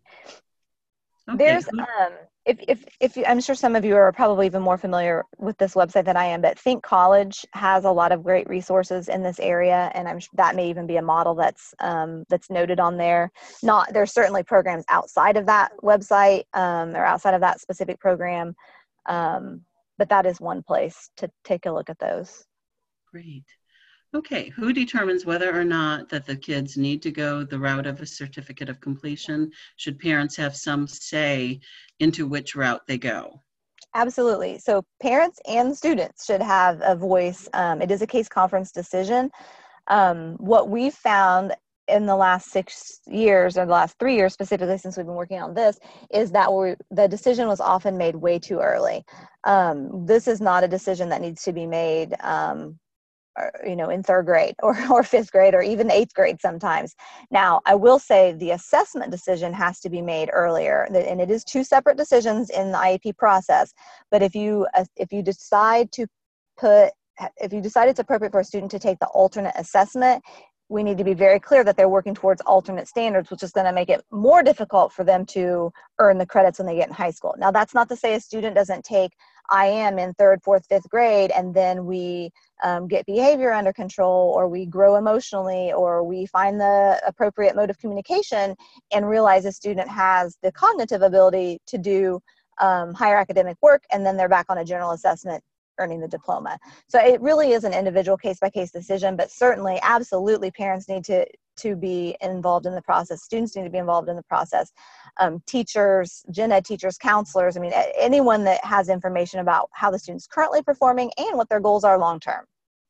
Okay. There's, um, if, if, if you, I'm sure some of you are probably even more familiar with this website than I am, but Think College has a lot of great resources in this area, and I'm sure that may even be a model that's, um, that's noted on there. Not, there's certainly programs outside of that website, um, or outside of that specific program, um, but that is one place to take a look at those. Great. Okay, who determines whether or not that the kids need to go the route of a certificate of completion? Should parents have some say into which route they go? Absolutely. So parents and students should have a voice. Um, it is a case conference decision. Um, what we've found in the last six years or the last three years specifically since we've been working on this is that we, the decision was often made way too early. Um, this is not a decision that needs to be made um, or, you know, in third grade or, or fifth grade or even eighth grade sometimes. Now, I will say the assessment decision has to be made earlier, and it is two separate decisions in the I E P process. But if you uh, if you decide to put, if you decide it's appropriate for a student to take the alternate assessment, we need to be very clear that they're working towards alternate standards, which is going to make it more difficult for them to earn the credits when they get in high school. Now, that's not to say a student doesn't take I M in third, fourth, fifth grade, and then we um, get behavior under control, or we grow emotionally, or we find the appropriate mode of communication and realize a student has the cognitive ability to do um, higher academic work, and then they're back on a general assessment earning the diploma. So it really is an individual case-by-case decision, but certainly, absolutely, parents need to to be involved in the process. Students need to be involved in the process. Um, teachers, gen ed teachers, counselors, I mean, anyone that has information about how the student's currently performing and what their goals are long-term.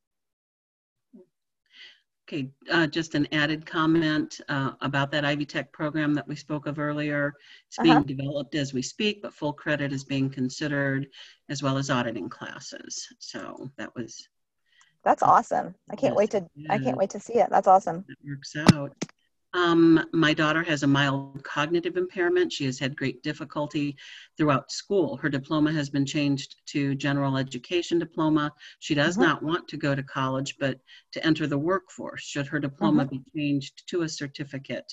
Okay, uh, just an added comment uh, about that Ivy Tech program that we spoke of earlier. It's being Uh-huh. developed as we speak, but full credit is being considered, as well as auditing classes. So that was. That's awesome. I can't yes, wait to, yes, I can't wait to see it. That's awesome. it works out. Um, my daughter has a mild cognitive impairment. She has had great difficulty throughout school. Her diploma has been changed to general education diploma. She does Mm-hmm. not want to go to college, but to enter the workforce. Should her diploma Mm-hmm. be changed to a certificate?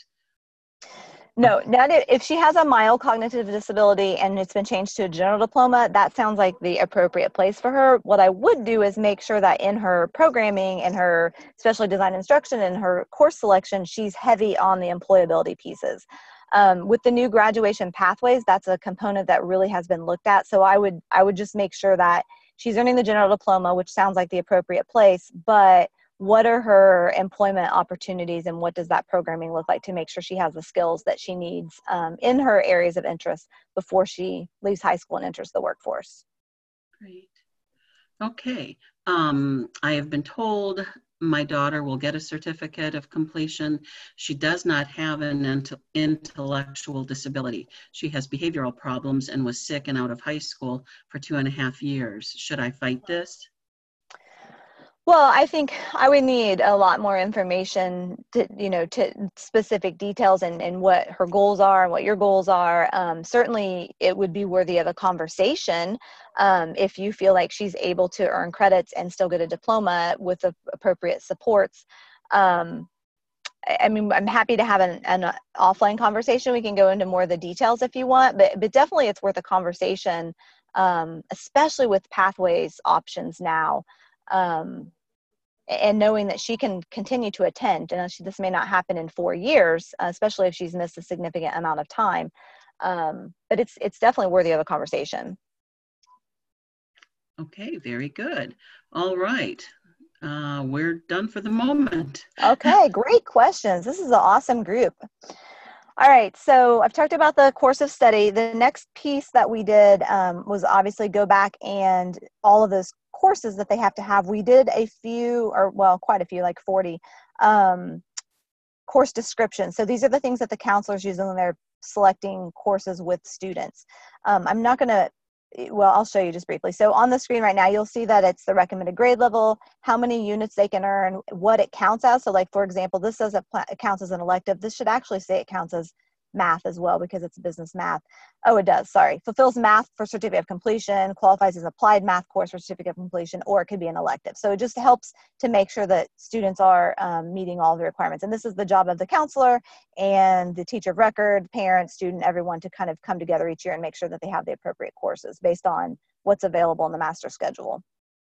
No, not if if she has a mild cognitive disability and it's been changed to a general diploma, that sounds like the appropriate place for her. What I would do is make sure that in her programming and her specially designed instruction and her course selection, she's heavy on the employability pieces. Um, with the new graduation pathways, that's a component that really has been looked at. So I would I would just make sure that she's earning the general diploma, which sounds like the appropriate place, but what are her employment opportunities and what does that programming look like to make sure she has the skills that she needs um, in her areas of interest before she leaves high school and enters the workforce. Great. Okay. Um, I have been told my daughter will get a certificate of completion. She does not have an int- intellectual disability. She has behavioral problems and was sick and out of high school for two and a half years. Should I fight this? Well, I think I would need a lot more information to, you know, to specific details and, and what her goals are and what your goals are. Um, certainly, it would be worthy of a conversation um, if you feel like she's able to earn credits and still get a diploma with the appropriate supports. Um, I, I mean, I'm happy to have an, an offline conversation. We can go into more of the details if you want, but, but definitely it's worth a conversation, um, especially with pathways options now. Um, and knowing that she can continue to attend, and she, this may not happen in four years, uh, especially if she's missed a significant amount of time. Um, but it's it's definitely worthy of a conversation. Okay, very good. All right, uh, we're done for the moment. Okay, great questions. This is an awesome group. All right, so I've talked about the course of study. The next piece that we did um, was obviously go back and all of those courses that they have to have. We did a few, or well, quite a few, like forty, um, course description. So these are the things that the counselors use when they're selecting courses with students. Um, I'm not going to, well, I'll show you just briefly. So on the screen right now, you'll see that it's the recommended grade level, how many units they can earn, what it counts as. So like, for example, this says it, it counts as an elective. This should actually say it counts as math as well because it's business math. Oh, it does, sorry. Fulfills math for certificate of completion, qualifies as applied math course for certificate of completion, or it could be an elective. So it just helps to make sure that students are um, meeting all the requirements. And this is the job of the counselor and the teacher of record, parent, student, everyone to kind of come together each year and make sure that they have the appropriate courses based on what's available in the master schedule.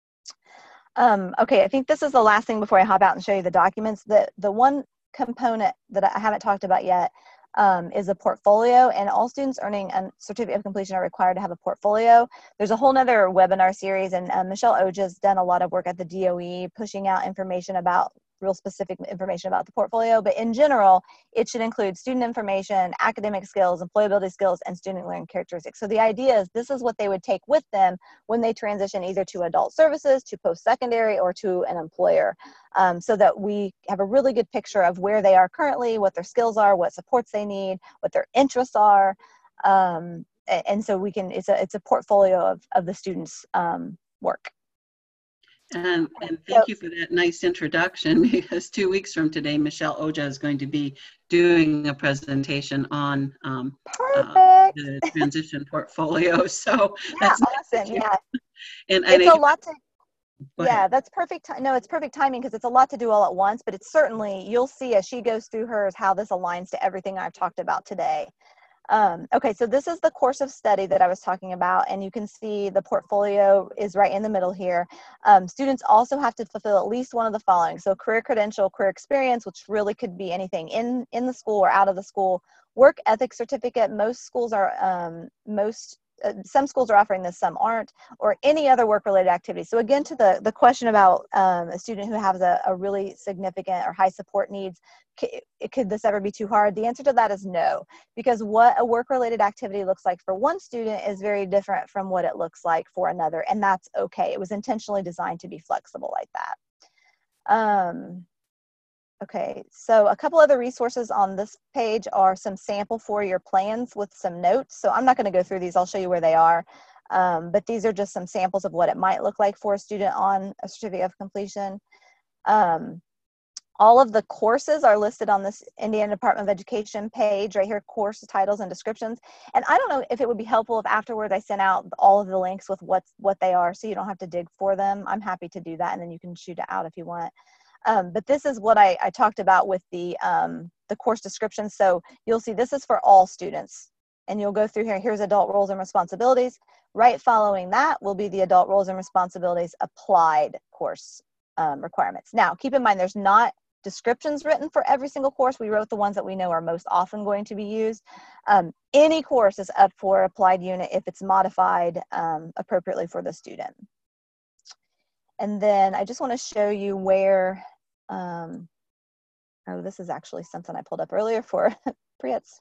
Um, okay, I think this is the last thing before I hop out and show you the documents. The, the one component that I haven't talked about yet Um, is a portfolio, and all students earning a certificate of completion are required to have a portfolio. There's a whole nother webinar series, and uh, Michelle Oja has done a lot of work at the D O E pushing out information about real specific information about the portfolio, but in general, it should include student information, academic skills, employability skills, and student learning characteristics. So the idea is this is what they would take with them when they transition either to adult services, to post-secondary, or to an employer, um, so that we have a really good picture of where they are currently, what their skills are, what supports they need, what their interests are, um, and so we can, it's a, it's a portfolio of, of the students' um, work. And, and thank you for that nice introduction, because two weeks from today, Michelle Oja is going to be doing a presentation on um, uh, the transition portfolio. So yeah, that's awesome. nice. Yeah, and, and it's a lot to. Yeah, that's perfect. No, it's perfect timing because it's a lot to do all at once. But it's certainly, you'll see as she goes through hers how this aligns to everything I've talked about today. Um, okay, so this is the course of study that I was talking about, and you can see the portfolio is right in the middle here. Um, students also have to fulfill at least one of the following. So career credential, career experience, which really could be anything in, in the school or out of the school. Work ethic certificate, most schools are, um, most Uh, some schools are offering this, some aren't, or any other work-related activity. So again, to the, the question about um, a student who has a, a really significant or high support needs, could this ever be too hard? The answer to that is no, because what a work-related activity looks like for one student is very different from what it looks like for another, and that's okay. It was intentionally designed to be flexible like that. Um, Okay, so a couple other resources on this page are some sample four-year plans with some notes. So I'm not going to go through these. I'll show you where they are. Um, but these are just some samples of what it might look like for a student on a certificate of completion. Um, all of the courses are listed on this Indiana Department of Education page right here, course titles and descriptions. And I don't know if it would be helpful if afterwards I sent out all of the links with what's, what they are so you don't have to dig for them. I'm happy to do that, and then you can shoot it out if you want. Um, but this is what I, I talked about with the, um, the course description. So you'll see this is for all students. And you'll go through here, here's adult roles and responsibilities. Right following that will be the adult roles and responsibilities applied course um, requirements. Now, keep in mind, there's not descriptions written for every single course. We wrote the ones that we know are most often going to be used. Um, any course is up for applied unit if it's modified um, appropriately for the student. And then I just want to show you where, um, oh, this is actually something I pulled up earlier for Priyats.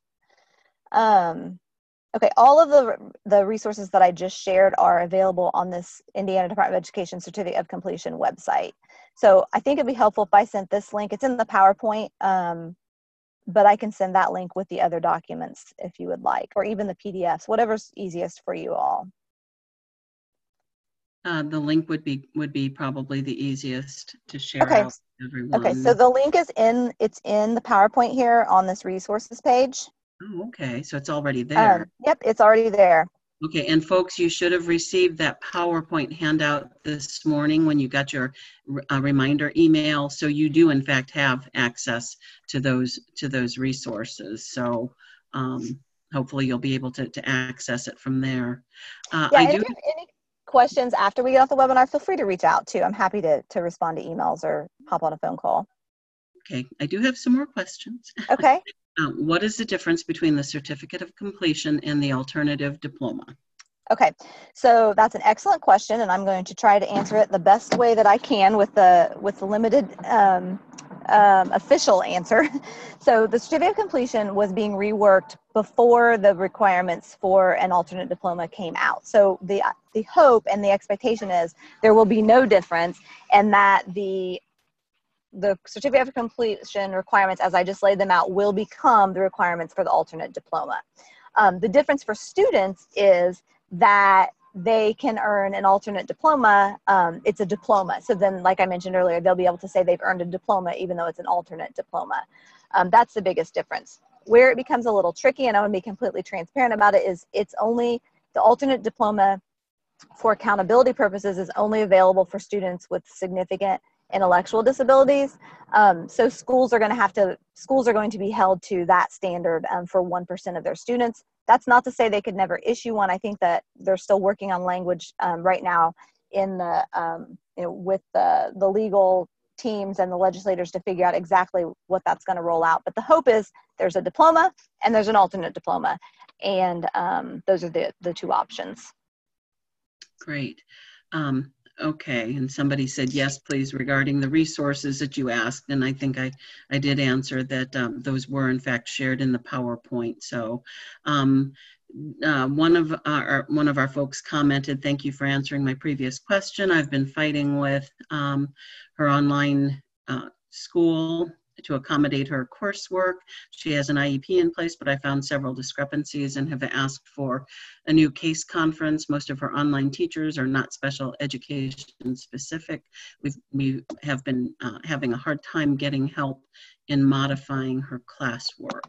Um, okay, all of the, the resources that I just shared are available on this Indiana Department of Education Certificate of Completion website. So I think it'd be helpful if I sent this link. It's in the PowerPoint, um, but I can send that link with the other documents if you would like, or even the P D Fs, whatever's easiest for you all. Uh, the link would be would be probably the easiest to share Okay. out to everyone. Okay, so the link is in, it's in the PowerPoint here on this resources page. Oh, okay, so it's already there. Um, yep, it's already there. Okay, and folks, you should have received that PowerPoint handout this morning when you got your uh, reminder email. So you do, in fact, have access to those to those resources. So um, hopefully you'll be able to, to access it from there. Uh, yeah, I and do. if you have any questions after we get off the webinar, feel free to reach out too. I'm happy to, to respond to emails or hop on a phone call. Okay, I do have some more questions. Okay. Um, what is the difference between the certificate of completion and the alternative diploma? Okay, so that's an excellent question, and I'm going to try to answer it the best way that I can with the with the limited um, um, official answer. So the certificate of completion was being reworked before the requirements for an alternate diploma came out. So the the hope and the expectation is there will be no difference, and that the the certificate of completion requirements, as I just laid them out, will become the requirements for the alternate diploma. Um, the difference for students is that they can earn an alternate diploma. Um, it's a diploma. So then, like I mentioned earlier, they'll be able to say they've earned a diploma even though it's an alternate diploma. Um, that's the biggest difference. Where it becomes a little tricky, and I want to be completely transparent about it, is it's only the alternate diploma for accountability purposes is only available for students with significant intellectual disabilities. Um, so schools are going to have to, schools are going to be held to that standard um, for one percent of their students. That's not to say they could never issue one. I think that they're still working on language um, right now in the, um, you know, with the, the legal teams and the legislators to figure out exactly what that's going to roll out. But the hope is there's a diploma and there's an alternate diploma. And um, those are the, the two options. Great. Um, okay, and somebody said, yes, please, regarding the resources that you asked, and I think I, I did answer that um, those were in fact shared in the PowerPoint. So um, uh, one of our one of our folks commented, thank you for answering my previous question. I've been fighting with um, her online uh, school to accommodate her coursework. She has an I E P in place, but I found several discrepancies and have asked for a new case conference. Most of her online teachers are not special education specific. We've, we have been uh, having a hard time getting help in modifying her classwork.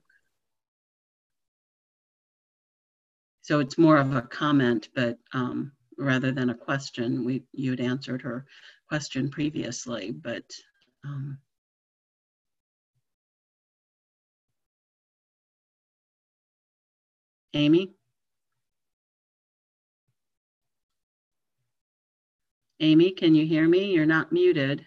So it's more of a comment, but um, rather than a question, we you'd answered her question previously, but um, Amy? Amy, can you hear me? You're not muted.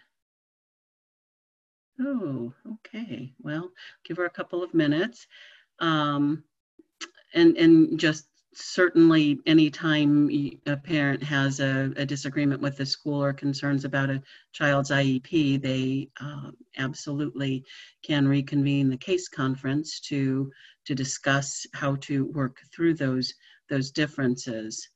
Oh, okay. Well, give her a couple of minutes. Um, and, and just certainly anytime a parent has a, a disagreement with the school or concerns about a child's I E P, they uh, absolutely can reconvene the case conference to, to discuss how to work through those, those differences.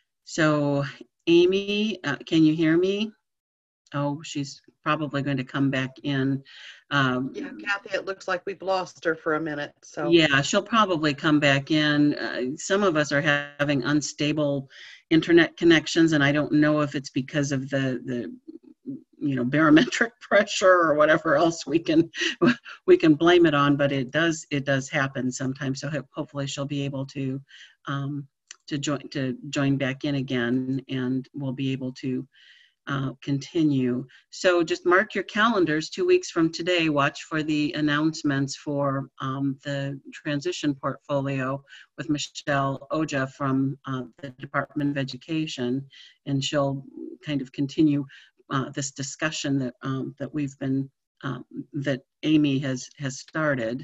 So Amy, uh, can you hear me? Oh, she's probably going to come back in. Um, yeah, Kathy, it looks like we've lost her for a minute. So yeah, she'll probably come back in. Uh, some of us are having unstable internet connections, and I don't know if it's because of the the you know barometric pressure or whatever else we can we can blame it on. But it does it does happen sometimes. So hopefully she'll be able to um, to join to join back in again, and we'll be able to Uh, continue. So just mark your calendars. Two weeks from today, watch for the announcements for um, the transition portfolio with Michelle Oja from uh, the Department of Education, and she'll kind of continue uh, this discussion that um, that we've been um, that Amy has has started.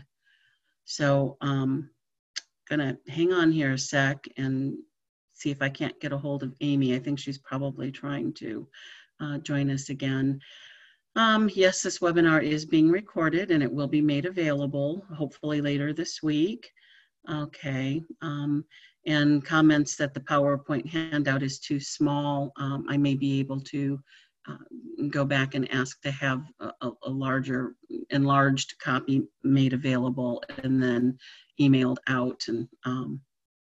So um, gonna hang on here a sec and see if I can't get a hold of Amy. I think she's probably trying to uh, join us again. Um, yes, this webinar is being recorded and it will be made available hopefully later this week. Okay, um, and comments that the PowerPoint handout is too small. Um, I may be able to uh, go back and ask to have a, a larger, enlarged copy made available and then emailed out, and um,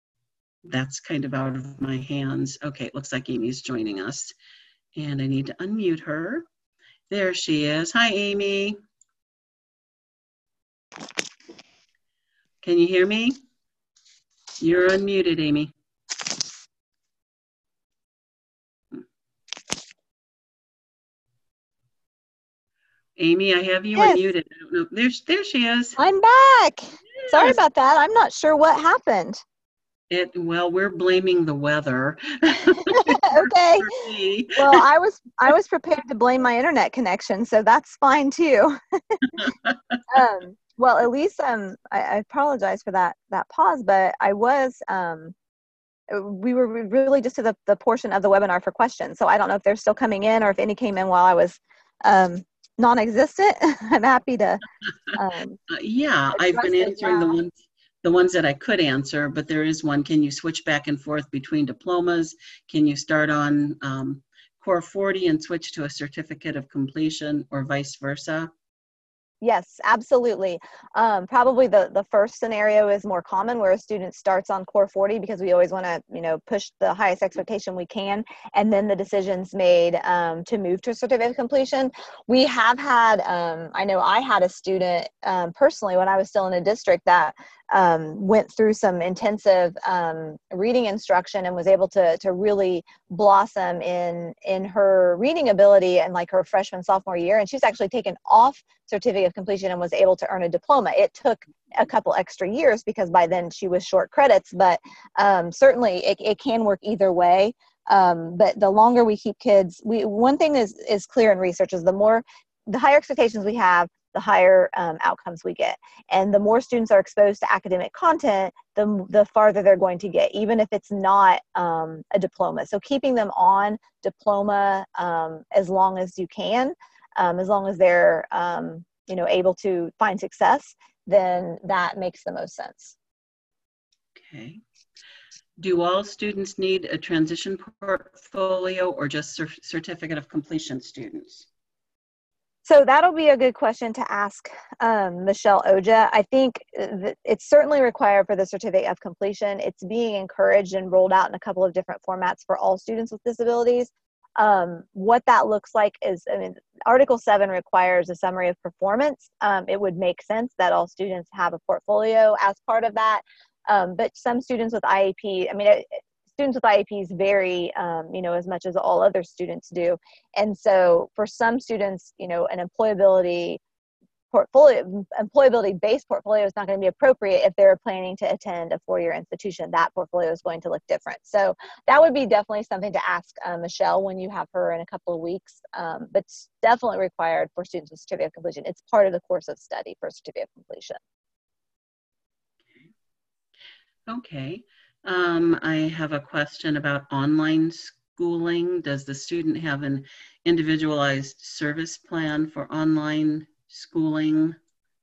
that's kind of out of my hands. Okay, it looks like Amy's joining us and I need to unmute her. There she is. Hi, Amy. Can you hear me? You're unmuted, Amy. Amy, I have you Yes. unmuted. I don't know. There's, there she is. I'm back. Yes. Sorry about that. I'm not sure what happened. It, well, we're blaming the weather. Okay. Well, I was I was prepared to blame my internet connection, so that's fine too. um, well, at least um, I, I apologize for that that pause, but I was um, we were really just to the the portion of the webinar for questions. So I don't know if they're still coming in or if any came in while I was um, non-existent. I'm happy to. Um, uh, yeah, I've been answering the ones. The ones that I could answer, but there is one. Can you switch back and forth between diplomas? Can you start on um, Core forty and switch to a certificate of completion or vice versa? Yes, absolutely. Um, probably the, the first scenario is more common, where a student starts on Core forty because we always want to, you know, push the highest expectation we can, and then the decision's made um, to move to a certificate of completion. We have had, um, I know I had a student um, personally when I was still in a district that um, went through some intensive um, reading instruction and was able to to really blossom in in her reading ability and like her freshman sophomore year, and she's actually taken off certificate of completion and was able to earn a diploma. It took a couple extra years because by then she was short credits, but um, certainly it, it can work either way. Um, but the longer we keep kids, we one thing is is clear in research is the more, the higher expectations we have, the higher um, outcomes we get. And the more students are exposed to academic content, the, the farther they're going to get, even if it's not um, a diploma. So keeping them on diploma um, as long as you can, um, as long as they're um, you know, able to find success, then that makes the most sense. Okay. Do all students need a transition portfolio or just cer certificate of completion students? So that'll be a good question to ask um, Michelle Oja. I think th it's certainly required for the certificate of completion. It's being encouraged and rolled out in a couple of different formats for all students with disabilities. Um, what that looks like is, I mean, Article seven requires a summary of performance. Um, it would make sense that all students have a portfolio as part of that. Um, but some students with I E P, I mean, it, students with I E Ps vary, um, you know, as much as all other students do. And so for some students, you know, an employability portfolio, employability-based portfolio is not going to be appropriate if they're planning to attend a four-year institution. That portfolio is going to look different. So that would be definitely something to ask uh, Michelle when you have her in a couple of weeks, um, but it's definitely required for students with certificate of completion. It's part of the course of study for certificate of completion. Okay. Um, I have a question about online schooling. Does the student have an individualized service plan for online schooling?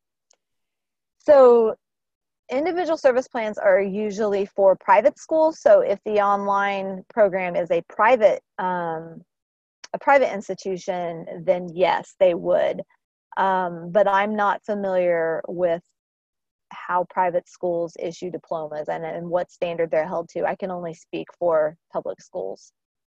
So individual service plans are usually for private schools. So if the online program is a private um, a private institution, then yes, they would. Um, but I'm not familiar with how private schools issue diplomas and, and what standard they're held to. I can only speak for public schools.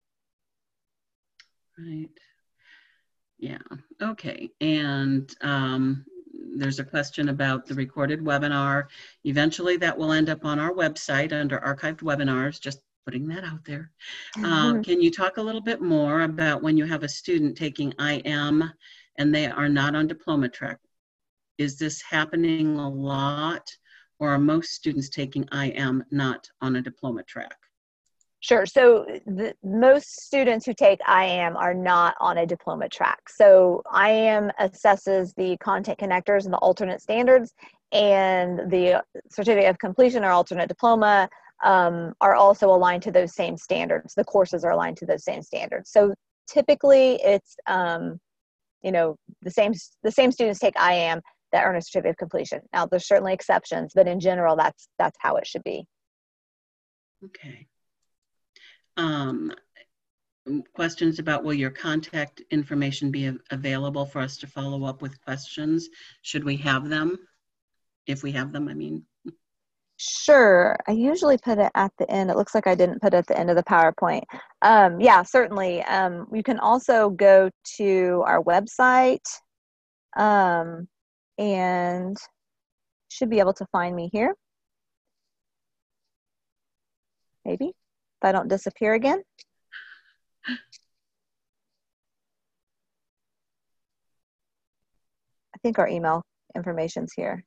Right. Yeah. Okay. And um, there's a question about the recorded webinar. Eventually that will end up on our website under archived webinars, just putting that out there. Uh, can you talk a little bit more about when you have a student taking I M and they are not on diploma track? Is this happening a lot, or are most students taking I M not on a diploma track? Sure. So the, most students who take I A M are not on a diploma track. So I A M assesses the content connectors and the alternate standards, and the certificate of completion or alternate diploma um, are also aligned to those same standards. The courses are aligned to those same standards. So typically it's, um, you know, the same, the same students take I A M that earn a certificate of completion. Now there's certainly exceptions, but in general, that's, that's how it should be. Okay. Um, questions about, will your contact information be available for us to follow up with questions? Should we have them? If we have them, I mean. Sure. I usually put it at the end. It looks like I didn't put it at the end of the PowerPoint. Um, yeah, certainly. Um, you can also go to our website um, and should be able to find me here. Maybe, if I don't disappear again. I think our email information's here.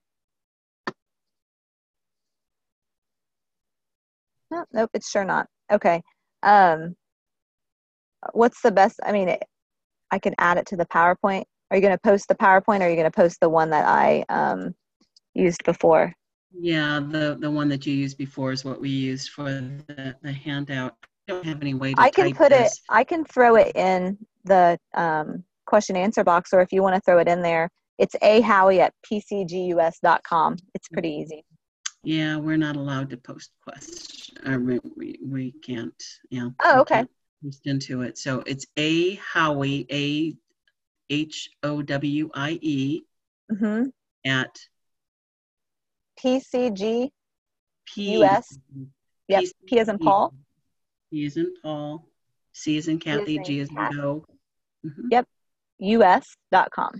No, nope, it's sure not. Okay. Um, what's the best? I mean, it, I can add it to the PowerPoint. Are you going to post the PowerPoint, or are you going to post the one that I um, used before? Yeah, the, the one that you used before is what we used for the, the handout. I don't have any way to I can type put this. it, I can throw it in the um, question answer box, or if you want to throw it in there, it's a howie at p c g u s dot com. It's pretty easy. Yeah, we're not allowed to post questions. Or we, we, we can't, yeah. Oh, okay. Can't post into it. So it's A Howie, A H O W I E Mm-hmm. at P C G P. U S. Yep. P C P as in G. Paul. P as in Paul. C as in P as Kathy. in G as in cat. go. Mhm. Yep. U S dot com.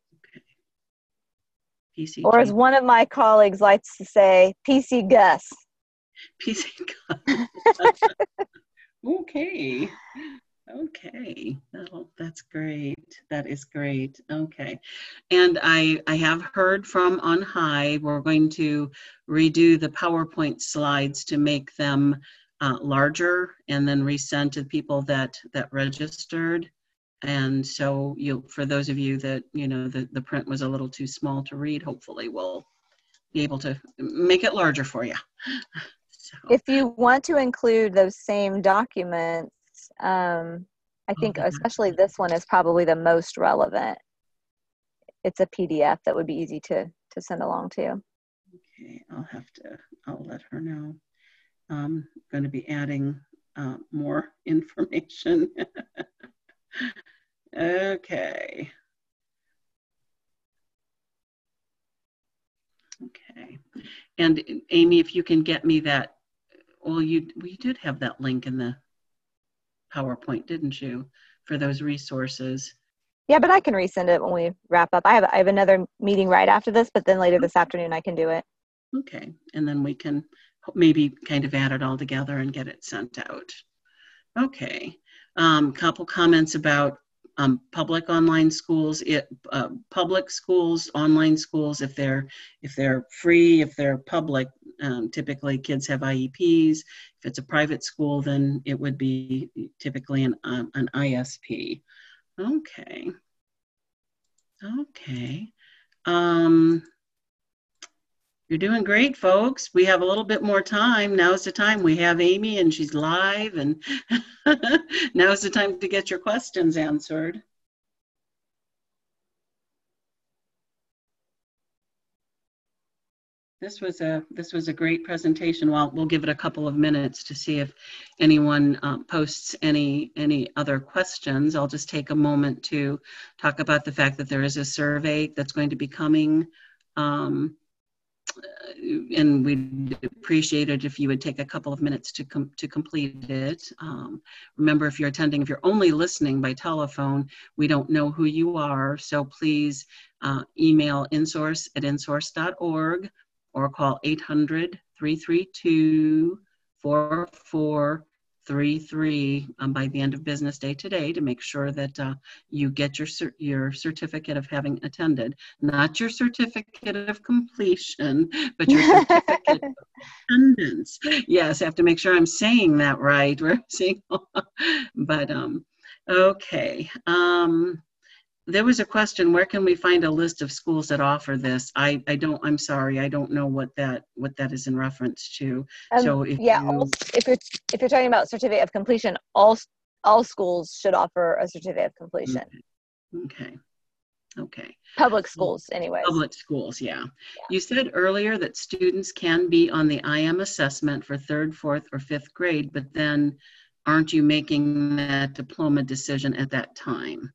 P C G. Or as one of my colleagues likes to say, P C Gus. P C G. Okay. Okay. That'll, that's great. That is great. Okay. And I, I have heard from on high, we're going to redo the PowerPoint slides to make them uh, larger and then resend to people that, that registered. And so you, for those of you that, you know, the, the print was a little too small to read, hopefully we'll be able to make it larger for you. So. If you want to include those same documents, um, I think Oh, especially this one is probably the most relevant. It's a P D F that would be easy to, to send along to. Okay, I'll have to, I'll let her know. I'm going to be adding uh, more information. Okay. Okay. And Amy, if you can get me that, well, you we did have that link in the PowerPoint, didn't you, for those resources? Yeah, but I can resend it when we wrap up. I have I have another meeting right after this, but then later this afternoon I can do it. Okay, and then we can maybe kind of add it all together and get it sent out. Okay, um, couple comments about um, public online schools. It uh, public schools, online schools, if they're if they're free, if they're public, um, typically kids have I E Ps. If it's a private school, then it would be typically an um, an I S P. Okay. Okay. Um, You're doing great, folks. We have a little bit more time. Now's the time. We have Amy and she's live, and now's the time to get your questions answered. This was a this was a great presentation. Well, we'll give it a couple of minutes to see if anyone uh, posts any any other questions. I'll just take a moment to talk about the fact that there is a survey that's going to be coming. Um, and we'd appreciate it if you would take a couple of minutes to com to complete it. Um, remember, if you're attending, if you're only listening by telephone, we don't know who you are, so please uh, email insource at insource dot org or call eight hundred, three three two, four four three three um, by the end of business day today to make sure that uh, you get your, cer your certificate of having attended. Not your certificate of completion, but your certificate of attendance. Yes, I have to make sure I'm saying that right. We're saying, but um, okay. Um, there was a question, where can we find a list of schools that offer this? I, I don't, I'm sorry, I don't know what that what that is in reference to. Um, so if yeah, you, all, if you're if you're talking about certificate of completion, all all schools should offer a certificate of completion. Okay. Okay. Public schools, anyways. Public schools, yeah. yeah. You said earlier that students can be on the I M assessment for third, fourth, or fifth grade, but then aren't you making that diploma decision at that time?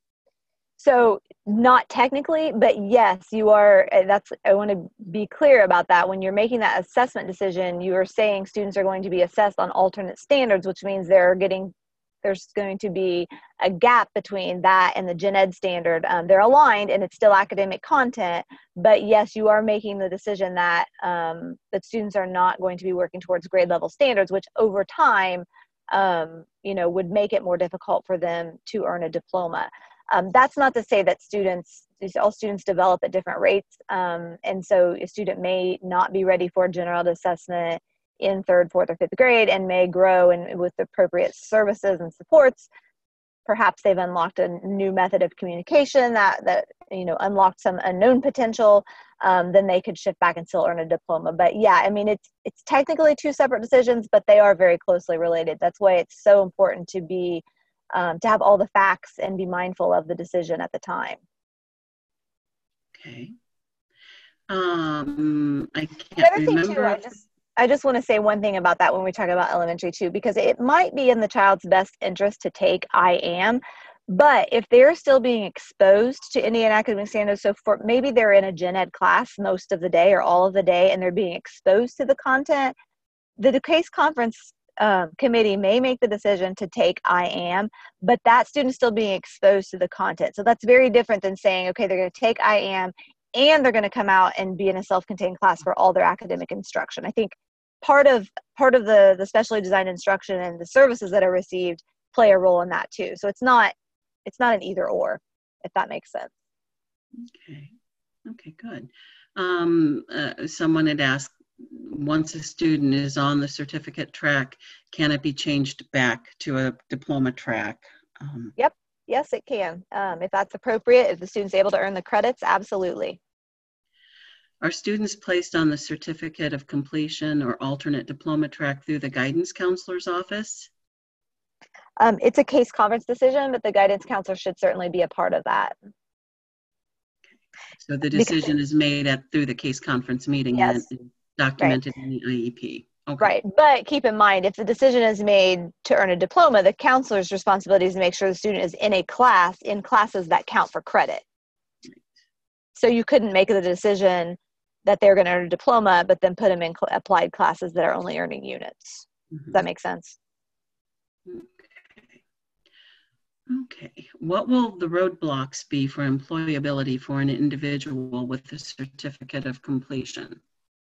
So not technically, but yes, you are. That's, I want to be clear about that. When you're making that assessment decision, you are saying students are going to be assessed on alternate standards, which means they're getting, there's going to be a gap between that and the gen ed standard. Um, they're aligned and it's still academic content, but yes, you are making the decision that, um, that students are not going to be working towards grade level standards, which over time, um, you know, would make it more difficult for them to earn a diploma. Um, that's not to say that students, all students develop at different rates. Um, and so a student may not be ready for a general ed assessment in third, fourth, or fifth grade and may grow and with appropriate services and supports. Perhaps they've unlocked a new method of communication that, that you know, unlocked some unknown potential. Um, then they could shift back and still earn a diploma. But yeah, I mean, it's, it's technically two separate decisions, but they are very closely related. That's why it's so important to be Um, to have all the facts and be mindful of the decision at the time. Okay. Um, I can't The other thing remember. too, I just, I just want to say one thing about that when we talk about elementary too, because it might be in the child's best interest to take I A M, But if they're still being exposed to Indiana academic standards, so for maybe they're in a gen ed class most of the day or all of the day, and they're being exposed to the content, the case conference um, committee may make the decision to take I A M, but that student's still being exposed to the content. So that's very different than saying, okay, they're going to take I A M and they're going to come out and be in a self-contained class for all their academic instruction. I think part of part of the the specially designed instruction and the services that are received play a role in that too. So it's not it's not an either or, if that makes sense. Okay. Okay, good. Um, uh, someone had asked, once a student is on the certificate track, can it be changed back to a diploma track? Um, Yep. Yes, it can. Um, if that's appropriate, if the student's able to earn the credits, absolutely. Are students placed on the certificate of completion or alternate diploma track through the guidance counselor's office? Um, it's a case conference decision, but the guidance counselor should certainly be a part of that. So the decision because, is made at through the case conference meeting, yes, and documented right in the I E P. Okay. Right, but keep in mind, if the decision is made to earn a diploma, the counselor's responsibility is to make sure the student is in a class, in classes that count for credit. Right. So you couldn't make the decision that they're going to earn a diploma, but then put them in cl- applied classes that are only earning units. Mm-hmm. Does that make sense? Okay. Okay. What will the roadblocks be for employability for an individual with the certificate of completion?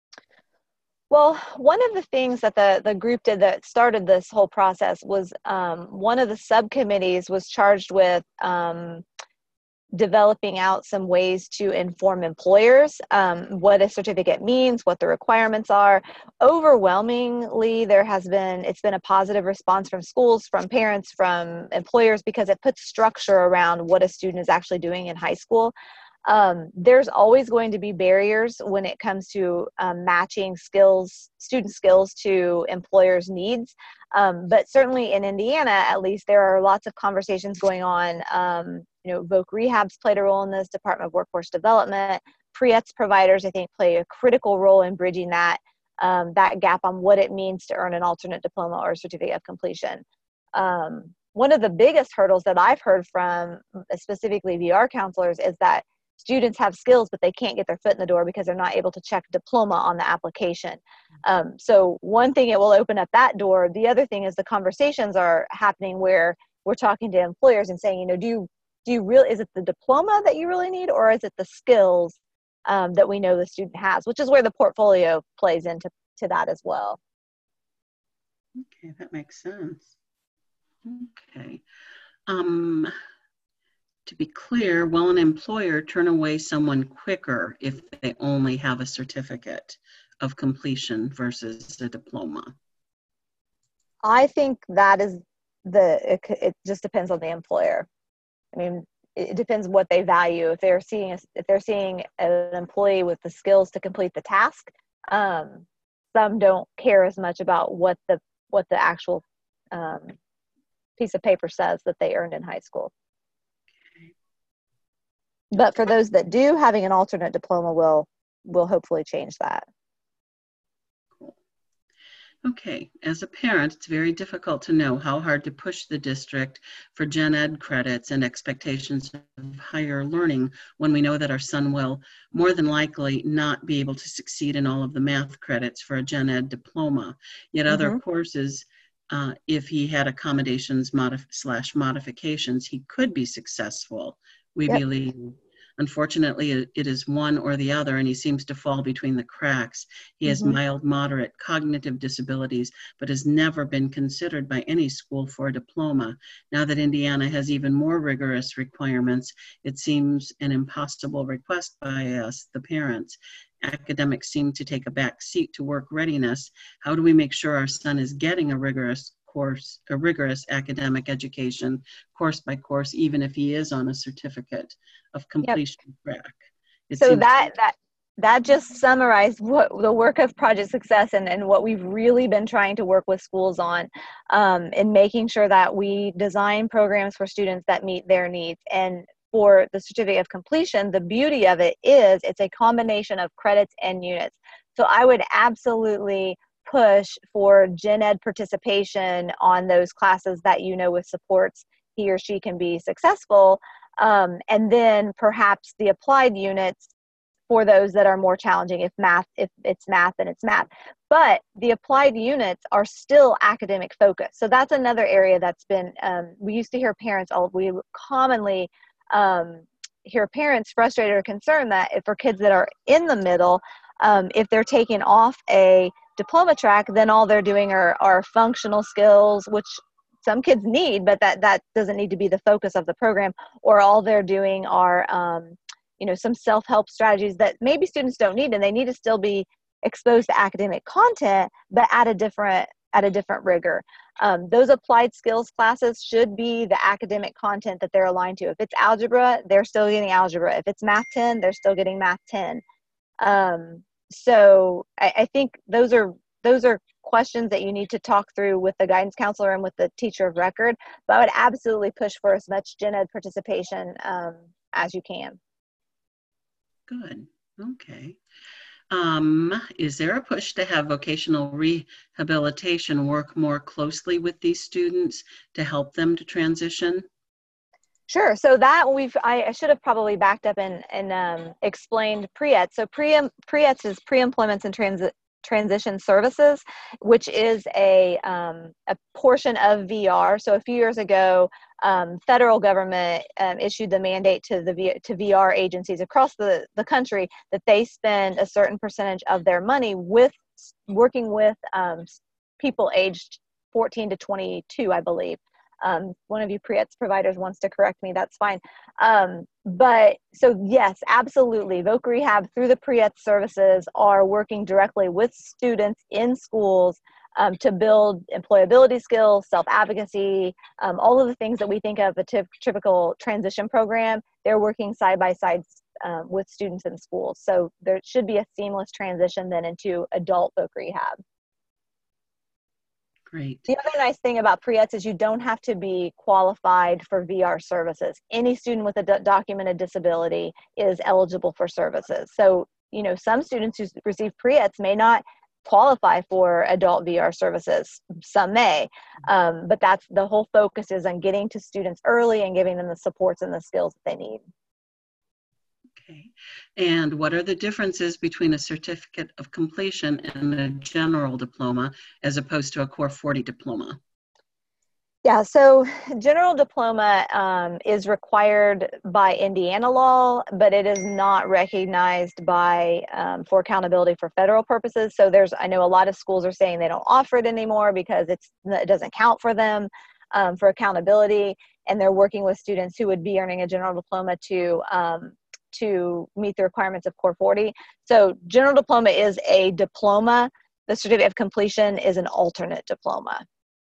Well, one of the things that the, the group did that started this whole process was um, one of the subcommittees was charged with um, developing out some ways to inform employers um, what a certificate means, what the requirements are. Overwhelmingly, there has been, it's been a positive response from schools, from parents, from employers, because it puts structure around what a student is actually doing in high school. Um, there's always going to be barriers when it comes to um, matching skills, student skills to employers' needs. Um, but certainly in Indiana, at least, there are lots of conversations going on. Um, you know, Voc Rehab's played a role in this, Department of Workforce Development. Pre-E T S providers, I think, play a critical role in bridging that, um, that gap on what it means to earn an alternate diploma or certificate of completion. Um, one of the biggest hurdles that I've heard from specifically V R counselors is that students have skills, but they can't get their foot in the door because they're not able to check diploma on the application. Um, so one thing, it will open up that door. The other thing is the conversations are happening where we're talking to employers and saying, you know, do you, do you really, is it the diploma that you really need, or is it the skills um, that we know the student has, which is where the portfolio plays into to that as well. Okay, that makes sense. Okay. Um, To be clear, will an employer turn away someone quicker if they only have a certificate of completion versus a diploma? I think that is the, it, it just depends on the employer. I mean, it depends what they value. If they're seeing, a, if they're seeing an employee with the skills to complete the task, um, some don't care as much about what the, what the actual um, piece of paper says that they earned in high school. But for those that do, having an alternate diploma will will hopefully change that. Cool. Okay, as a parent, it's very difficult to know how hard to push the district for gen ed credits and expectations of higher learning when we know that our son will more than likely not be able to succeed in all of the math credits for a gen ed diploma. Yet mm-hmm. other courses, uh, if he had accommodations modif- slash modifications, he could be successful. We yep. believe. Unfortunately, it is one or the other, and he seems to fall between the cracks. He has mm-hmm. mild, moderate cognitive disabilities, but has never been considered by any school for a diploma. Now that Indiana has even more rigorous requirements, it seems an impossible request by us, the parents. Academics seem to take a back seat to work readiness. How do we make sure our son is getting a rigorous course, a rigorous academic education, course by course, even if he is on a certificate of completion yep. track? It so that that that just summarized what the work of Project Success and, and what we've really been trying to work with schools on um, in making sure that we design programs for students that meet their needs. And for the certificate of completion, the beauty of it is it's a combination of credits and units. So I would absolutely push for gen ed participation on those classes that you know with supports he or she can be successful. Um, and then perhaps the applied units for those that are more challenging. If math, if it's math, then it's math. But the applied units are still academic focused. So that's another area that's been, um, we used to hear parents, all we commonly um, hear parents frustrated or concerned that if for kids that are in the middle, um, if they're taking off a diploma track, then all they're doing are, are functional skills, which some kids need, but that, that doesn't need to be the focus of the program, or all they're doing are, um, you know, some self-help strategies that maybe students don't need, and they need to still be exposed to academic content, but at a different, at a different rigor. Um, those applied skills classes should be the academic content that they're aligned to. If it's algebra, they're still getting algebra. If it's math ten, they're still getting math ten. Um, so I, I think those are, those are questions that you need to talk through with the guidance counselor and with the teacher of record, but I would absolutely push for as much gen ed participation um, as you can. Good. Okay. Um, is there a push to have vocational rehabilitation work more closely with these students to help them to transition? Sure. So that we've, I, I should have probably backed up and, and um, explained P R E E T. So P R E E T is Pre-Employment and Transit Transition Services, which is a, um, a portion of V R. So a few years ago, um, federal government um, issued the mandate to the v, to V R agencies across the, the country that they spend a certain percentage of their money with working with um, people aged fourteen to twenty-two, I believe. Um, one of you P R E E T providers wants to correct me, that's fine. Um, but so yes, absolutely. Voc Rehab through the P R E E T services are working directly with students in schools um, to build employability skills, self-advocacy, um, all of the things that we think of a typical transition program. They're working side by side um, with students in schools. So there should be a seamless transition then into adult Voc Rehab. Great. The other nice thing about P R E E T is you don't have to be qualified for V R services. Any student with a do documented disability is eligible for services. So, you know, some students who receive P R E E Ts may not qualify for adult V R services. Some may, um, but that's the whole focus is on getting to students early and giving them the supports and the skills that they need. Okay. And what are the differences between a certificate of completion and a general diploma as opposed to a Core forty diploma? Yeah, so general diploma um, is required by Indiana law, but it is not recognized by um, for accountability for federal purposes. So there's, I know a lot of schools are saying they don't offer it anymore because it's it doesn't count for them um, for accountability, and they're working with students who would be earning a general diploma to um, to meet the requirements of Core forty. So general diploma is a diploma. The certificate of completion is an alternate diploma.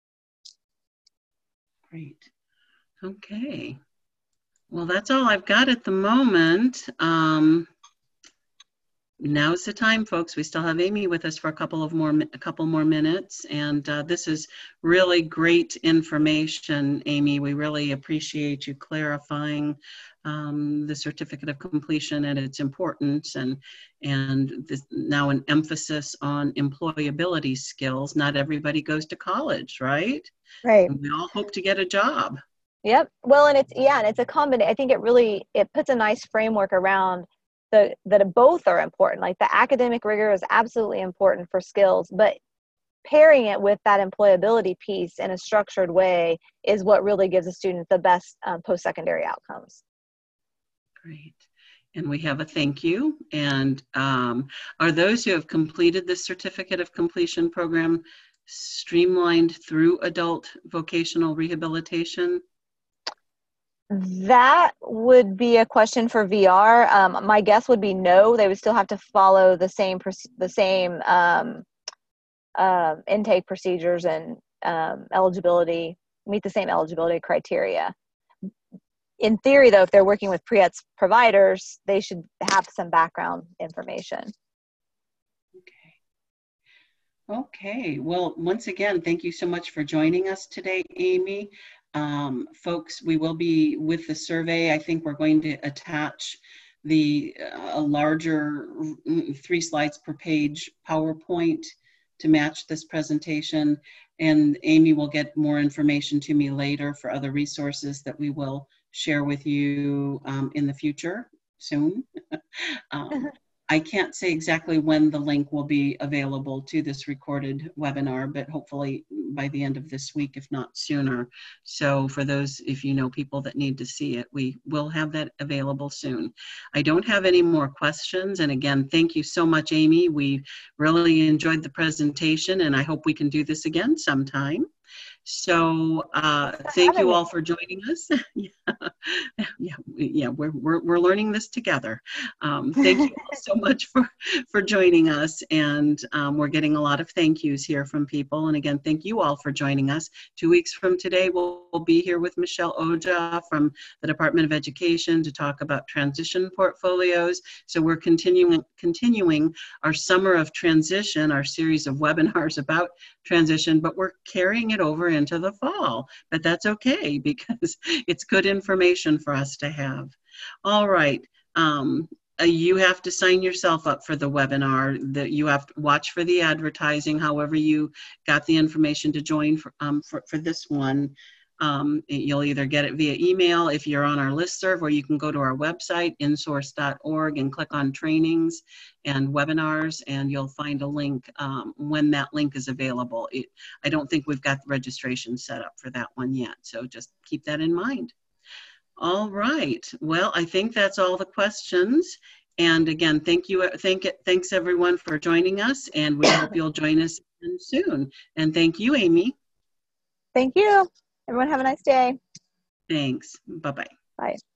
Great. Okay. Well, that's all I've got at the moment. Um, now's the time, folks. We still have Amy with us for a couple of more, a couple more minutes, and uh, this is really great information, Amy. We really appreciate you clarifying um, the certificate of completion and its importance, and and this, now an emphasis on employability skills. Not everybody goes to college, right? Right. And we all hope to get a job. Yep. Well, and it's, yeah, and it's a combination. I think it really, it puts a nice framework around the, that both are important. Like the academic rigor is absolutely important for skills, but pairing it with that employability piece in a structured way is what really gives a student the best um, post-secondary outcomes. Great. And we have a thank you. And um, are those who have completed the certificate of completion program streamlined through adult vocational rehabilitation? That would be a question for V R. Um, my guess would be no. They would still have to follow the same the same um, uh, intake procedures and um, eligibility, meet the same eligibility criteria. In theory, though, if they're working with P R E E T providers, they should have some background information. Okay. Okay. Well, once again, thank you so much for joining us today, Amy. Um, folks, we will be with the survey. I think we're going to attach the uh, a larger three slides per page PowerPoint to match this presentation. and Amy will get more information to me later for other resources that we will share with you um, in the future soon. um, I can't say exactly when the link will be available to this recorded webinar, but hopefully by the end of this week, if not sooner. So for those, if you know people that need to see it, we will have that available soon. I don't have any more questions. And again, thank you so much, Amy. We really enjoyed the presentation, and I hope we can do this again sometime. So uh, thank you all for joining us. yeah, yeah, yeah, we're, we're, we're learning this together. Um, thank you all so much for, for joining us. And um, we're getting a lot of thank yous here from people. And again, thank you all for joining us. Two weeks from today, we'll, we'll be here with Michelle Oja from the Department of Education to talk about transition portfolios. So we're continuing, continuing our Summer of Transition, our series of webinars about transition, but we're carrying it over into the fall, but that's okay because it's good information for us to have. All right, um, uh, you have to sign yourself up for the webinar. That you have to watch for the advertising, however you got the information to join for, um, for, for this one. Um, you'll either get it via email if you're on our listserv, or you can go to our website, insource dot org, and click on trainings and webinars, and you'll find a link um, when that link is available. It, I don't think we've got the registration set up for that one yet, so just keep that in mind. All right, well, I think that's all the questions. And again, thank you, thank it, thanks everyone for joining us, and we hope you'll join us soon. And thank you, Amy. Thank you. Everyone have a nice day. Thanks. Bye-bye. Bye.